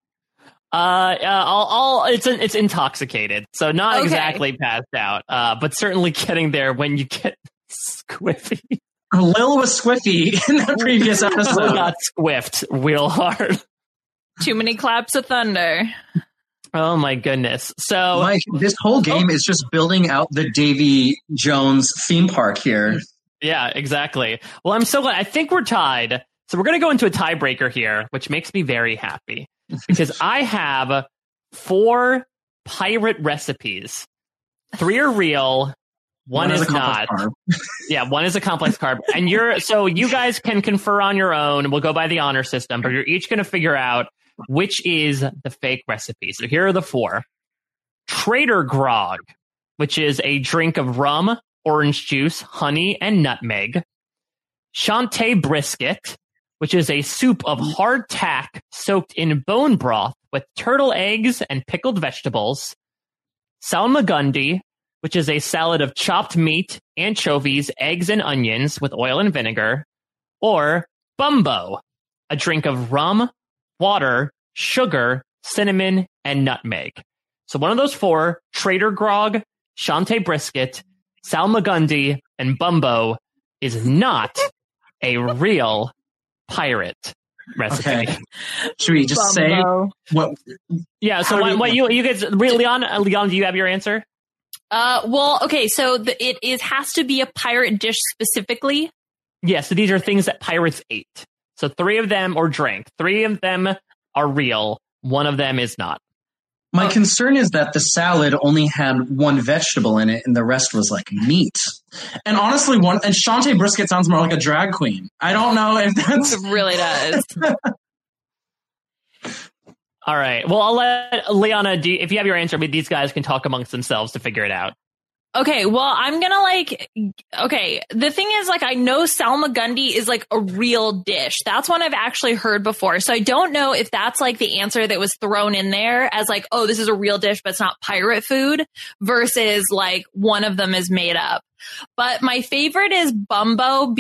It's intoxicated, so not exactly passed out, but certainly getting there when you get squiffy. Lil was squiffy in the previous episode. Lil got squiffed real hard. Too many claps of thunder. Oh my goodness! So, Mike, this whole game is just building out the Davy Jones theme park here. Yeah, exactly. Well, I'm so glad. I think we're tied. So we're going to go into a tiebreaker here, which makes me very happy because I have 4 pirate recipes. 3 are real. One is not. Yeah, one is a complex carb. And you guys can confer on your own. We'll go by the honor system, but you're each going to figure out which is the fake recipe. So here are the 4. Trader Grog, which is a drink of rum, orange juice, honey, and nutmeg. Shantae Brisket, which is a soup of hardtack soaked in bone broth with turtle eggs and pickled vegetables. Salmagundi, which is a salad of chopped meat, anchovies, eggs, and onions with oil and vinegar. Or Bumbo, a drink of rum, water, sugar, cinnamon, and nutmeg. So one of those 4, Trader Grog, Shantae Brisket, Salmagundi, and Bumbo is not a real pirate recipe. Okay. Should we just say what? Yeah. So what you guys, Leon, do you have your answer? Well, okay. So it has to be a pirate dish specifically. Yeah. So these are things that pirates ate. So 3 of them or drank. 3 of them are real. 1 of them is not. My concern is that the salad only had 1 vegetable in it and the rest was like meat. And honestly, Shantae Brisket sounds more like a drag queen. I don't know if that's... It really does. All right. Well, I'll let Liana, if you have your answer, these guys can talk amongst themselves to figure it out. Okay, well, I'm gonna the thing is, I know Salmagundi is a real dish. That's one I've actually heard before. So I don't know if that's the answer that was thrown in there as oh, this is a real dish, but it's not pirate food versus one of them is made up. But my favorite is Bumbo.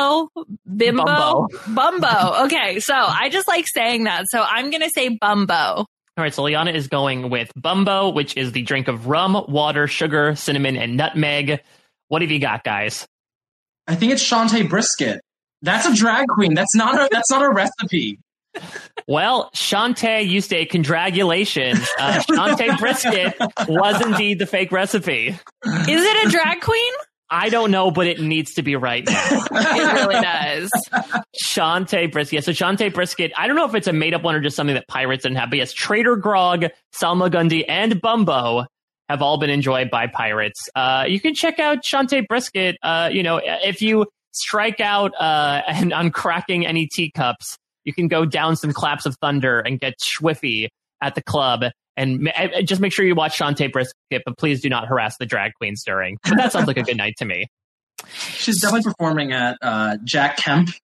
Okay, so I just like saying that. So I'm going to say Bumbo. All right, so Liana is going with Bumbo, which is the drink of rum, water, sugar, cinnamon, and nutmeg. What have you got, guys? I think it's Shantae Brisket. That's a drag queen. That's not a recipe. Well, Shantae, you say congratulations. Shantae Brisket was indeed the fake recipe. Is it a drag queen? I don't know, but it needs to be right now. It really does. Shantae Brisket. Yeah, so Shantae Brisket, I don't know if it's a made-up one or just something that pirates didn't have, but yes, Trader Grog, Salmagundi, and Bumbo have all been enjoyed by pirates. You can check out Shantae Brisket. If you strike out on cracking any teacups, you can go down some claps of thunder and get schwiffy at the club. And just make sure you watch Shantae Brisket, but please do not harass the drag queens during. But that sounds like a good night to me. She's definitely performing at Jack Kemp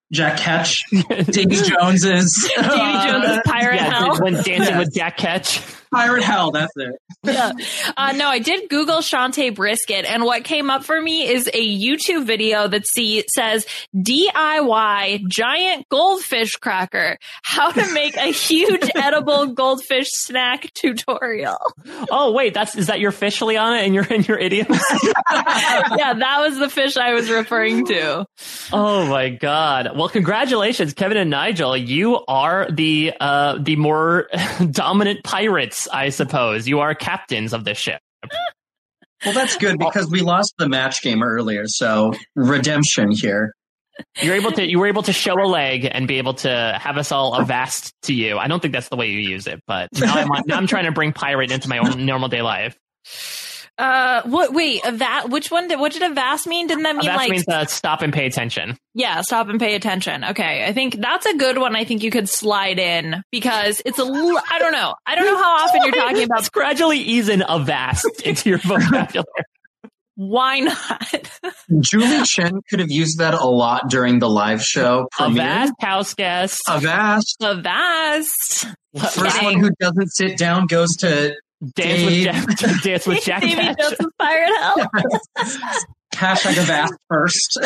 Jack Ketch, Davy Jones's Pirate Hell. When Dancing with Jack Ketch. Pirate Hell, that's it. Yeah. No, I did Google Shantae Brisket, and what came up for me is a YouTube video that says DIY giant goldfish cracker, how to make a huge edible goldfish snack tutorial. Oh wait, is that your fish, Liana, and your idiom? Yeah, that was the fish I was referring to. Oh my God! Well, congratulations, Kevin and Nigel. You are the more dominant pirates, I suppose. You are captains of this ship. Well, that's good because we lost the match game earlier, so redemption here. You were able to show a leg and be able to have us all avast to you. I don't think that's the way you use it, but now I'm trying to bring pirate into my own normal day life. Wait, which one what did avast mean? Didn't that mean avast like means stop and pay attention? Yeah, stop and pay attention. Okay, I think that's a good one. I think you could slide in because it's I don't know how often you're talking about. Let's gradually ease in avast into your vocabulary. Why not? Julie Chen could have used that a lot during the live show premiere. Avast, house guest. Avast. First one who doesn't sit down goes to Dance with Jack Davy Jones's Pirate Hell. Hashtag Avast first.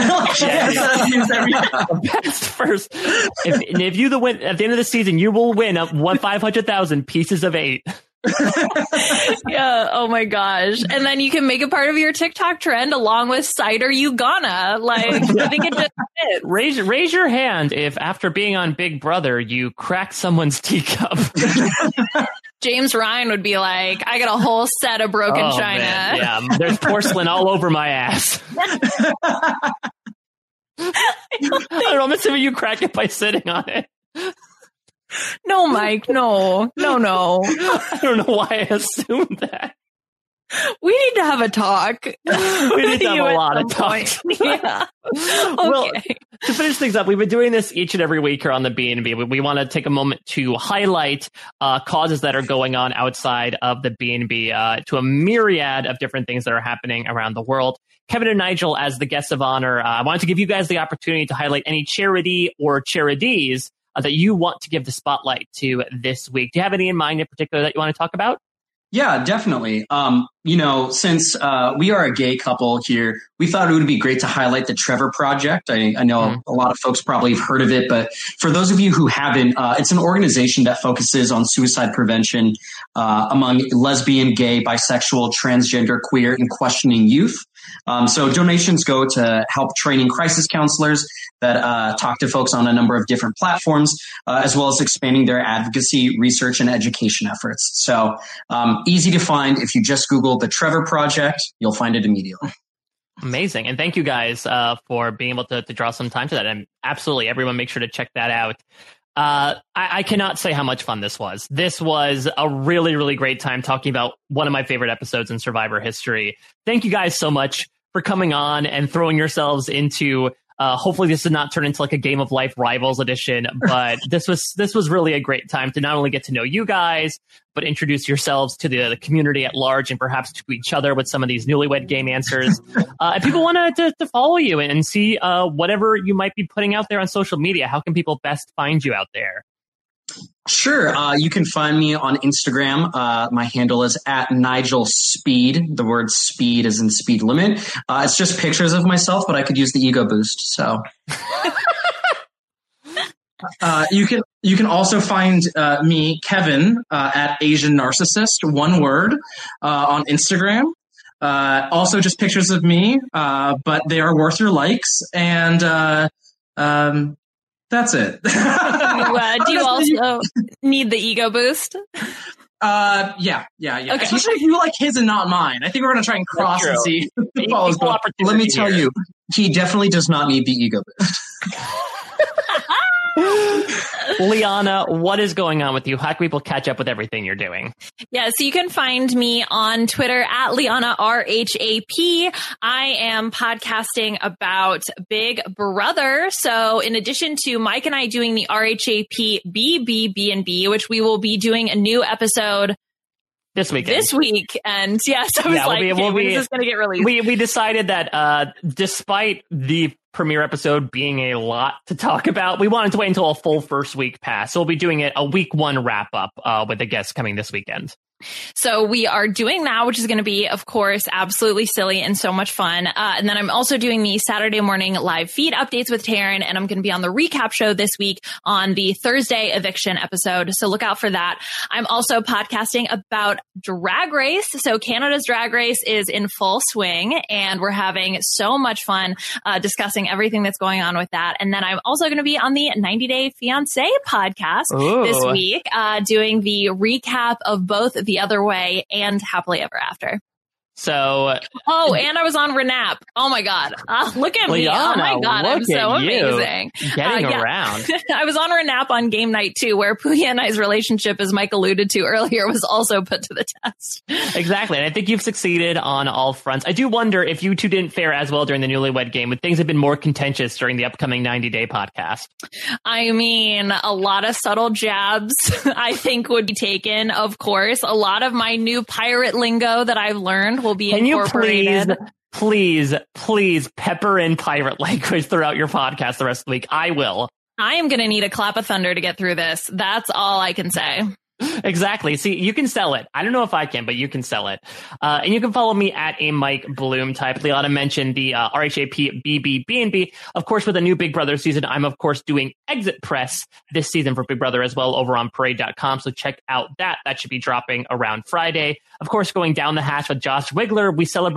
Avast first. If you win at the end of the season, you will win 500,000 pieces of 8. Yeah. Oh my gosh. And then you can make it part of your TikTok trend along with Cider You Gonna. Like, I think it just fits. Raise your hand if after being on Big Brother, you crack someone's teacup. James Ryan would be like, I got a whole set of broken china. Man. Yeah. There's porcelain all over my ass. I don't know. I'm assuming you crack it by sitting on it. No, Mike, no. I don't know why I assumed that. We need to have a talk. We need to have a lot of talks. Yeah. Okay. Well, to finish things up, we've been doing this each and every week here on the B&B. We want to take a moment to highlight causes that are going on outside of the B&B to a myriad of different things that are happening around the world. Kevin and Nigel, as the guests of honor, I wanted to give you guys the opportunity to highlight any charity or charities that you want to give the spotlight to this week. Do you have any in mind in particular that you want to talk about? Yeah, definitely. Since we are a gay couple here, we thought it would be great to highlight the Trevor Project. I know a lot of folks probably have heard of it, but for those of you who haven't, it's an organization that focuses on suicide prevention among lesbian, gay, bisexual, transgender, queer, and questioning youth. So donations go to help training crisis counselors that talk to folks on a number of different platforms, as well as expanding their advocacy, research, and education efforts. So easy to find. If you just Google the Trevor Project, you'll find it immediately. Amazing. And thank you guys for being able to draw some time to that. And absolutely, everyone make sure to check that out. I cannot say how much fun this was. This was a really, really great time talking about one of my favorite episodes in Survivor history. Thank you guys so much for coming on and throwing yourselves into hopefully this did not turn into like a Game of Life Rivals edition, but this was really a great time to not only get to know you guys, but introduce yourselves to the community at large and perhaps to each other with some of these newlywed game answers. If people want to follow you and see whatever you might be putting out there on social media, how can people best find you out there? Sure. You can find me on Instagram. My handle is @NigelSpeed. The word speed is in speed limit. It's just pictures of myself, but I could use the ego boost. So you can also find me, Kevin, at Asian Narcissist, one word, on Instagram. Also just pictures of me, but they are worth your likes. And that's it. Do you also need the ego boost? Yeah. Okay. Especially if you like his and not mine. I think we're going to try and cross and see. Let me tell you, he definitely does not need the ego boost. Liana, what is going on with you? How can people catch up with everything you're doing? Yeah, so you can find me on Twitter at Liana RHAP. I am podcasting about Big Brother. So in addition to Mike and I doing the RHAP BBB&B, which we will be doing a new episode This weekend. This week. And yes, I was when is this going to get released? We decided that despite the premiere episode being a lot to talk about, we wanted to wait until a full first week passed. So we'll be doing it a week 1 wrap up with the guests coming this weekend. So we are doing that, which is going to be, of course, absolutely silly and so much fun. And then I'm also doing the Saturday morning live feed updates with Taryn, and I'm going to be on the recap show this week on the Thursday eviction episode. So look out for that. I'm also podcasting about Drag Race. So Canada's Drag Race is in full swing, and we're having so much fun discussing everything that's going on with that. And then I'm also going to be on the 90 Day Fiancé podcast this week, doing the recap of both The Other Way and Happily Ever After. So, and I was on Renap. Oh my God. Look at me. Liana, oh my God. I'm so amazing. Getting around. I was on Renap on game night too, where Puya and I's relationship, as Mike alluded to earlier, was also put to the test. Exactly. And I think you've succeeded on all fronts. I do wonder if you two didn't fare as well during the Newlywed Game, would things have been more contentious during the upcoming 90-day podcast? I mean, a lot of subtle jabs, I think, would be taken, of course. A lot of my new pirate lingo that I've learned will be incorporated. Can you please pepper in pirate language throughout your podcast the rest of the week? I will. I am going to need a clap of thunder to get through this. That's all I can say. Exactly. See, you can sell it. I don't know if I can, but you can sell it. And you can follow me at a Mike Bloom type. Liana mentioned the RHAP BB. Of course, with a new Big Brother season, I'm, of course, doing exit press this season for Big Brother as well over on parade.com. So check out that. That should be dropping around Friday. Of course, going down the hatch with Josh Wigler,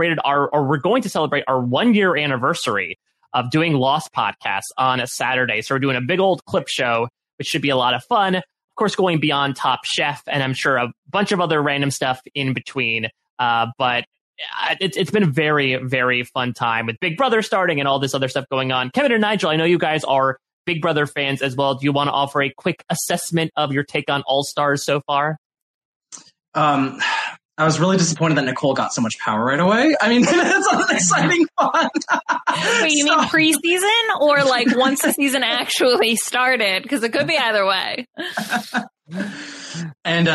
we're going to celebrate our 1-year anniversary of doing Lost podcasts on a Saturday. So we're doing a big old clip show, which should be a lot of fun. Of course, going beyond Top Chef, and I'm sure a bunch of other random stuff in between. But it's been a very, very fun time with Big Brother starting and all this other stuff going on. Kevin and Nigel, I know you guys are Big Brother fans as well. Do you want to offer a quick assessment of your take on All Stars so far? I was really disappointed that Nicole got so much power right away. I mean, that's an exciting fun. Wait, you mean preseason or like once the season actually started? Because it could be either way. And,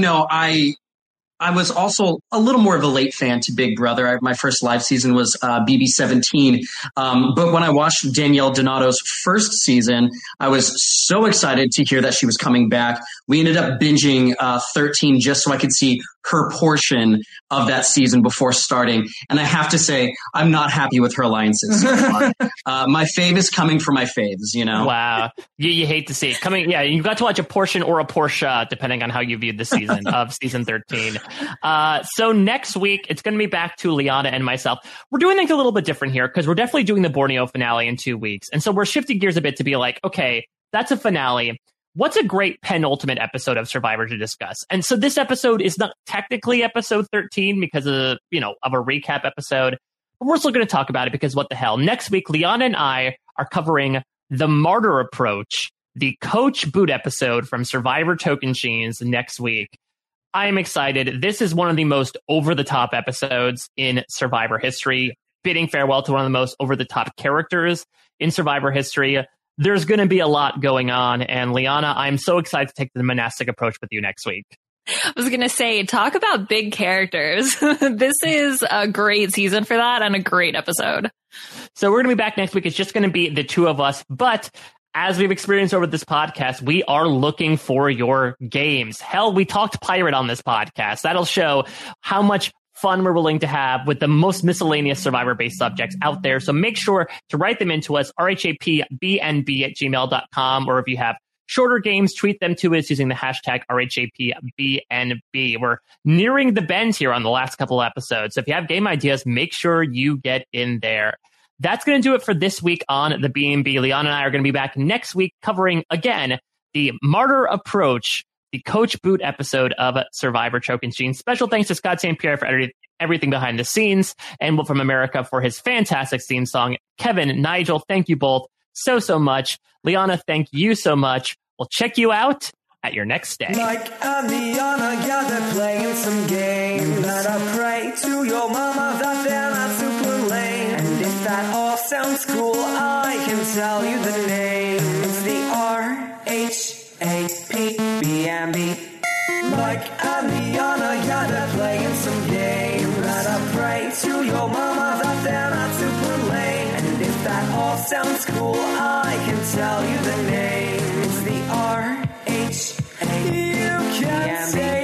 I was also a little more of a late fan to Big Brother. My first live season was BB17. But when I watched Danielle Donato's first season, I was so excited to hear that she was coming back. We ended up binging 13 just so I could see her portion of that season before starting. And I have to say, I'm not happy with her alliances so far. My fave is coming for my faves, you know? Wow. You hate to see it. You got to watch a portion or a Porsche, depending on how you viewed the season of season 13. So next week, it's going to be back to Liana and myself. We're doing things a little bit different here because we're definitely doing the Borneo finale in 2 weeks. And so we're shifting gears a bit to be like, okay, that's a finale. What's a great penultimate episode of Survivor to discuss? And so this episode is not technically episode 13 because of a recap episode, but we're still going to talk about it because what the hell? Next week, Liana and I are covering the Martyr Approach, the Coach Boot episode from Survivor Tocantins next week. I'm excited. This is one of the most over-the-top episodes in Survivor history, bidding farewell to one of the most over-the-top characters in Survivor history. There's going to be a lot going on. And Liana, I'm so excited to take the monastic approach with you next week. I was going to say, talk about big characters. This is a great season for that and a great episode. So we're going to be back next week. It's just going to be the two of us. But as we've experienced over this podcast, we are looking for your games. Hell, we talked pirate on this podcast. That'll show how much fun we're willing to have with the most miscellaneous Survivor-based subjects out there. So make sure to write them into us, rhapbnb@gmail.com, or if you have shorter games, tweet them to us using the hashtag RHAPBNB. We're nearing the bend here on the last couple of episodes. So if you have game ideas, make sure you get in there. That's going to do it for this week on the B&B. Liana and I are going to be back next week covering, again, the Martyr Approach, the Coach Boot episode of Survivor Tocantins. Special thanks to Scott St. Pierre for everything behind the scenes, and Will from America for his fantastic theme song. Kevin, Nigel, thank you both so much. Liana, thank you so much. We'll check you out at your next stay. Mike and Liana, yeah, they're playing some games. And I pray to your mama that they're not super lame. And if that all sounds cool, I can tell you the name. It's the RHAPBNB. Mike and Liana, yeah, sounds cool, I can tell you the name. It's the R-H-A. You can say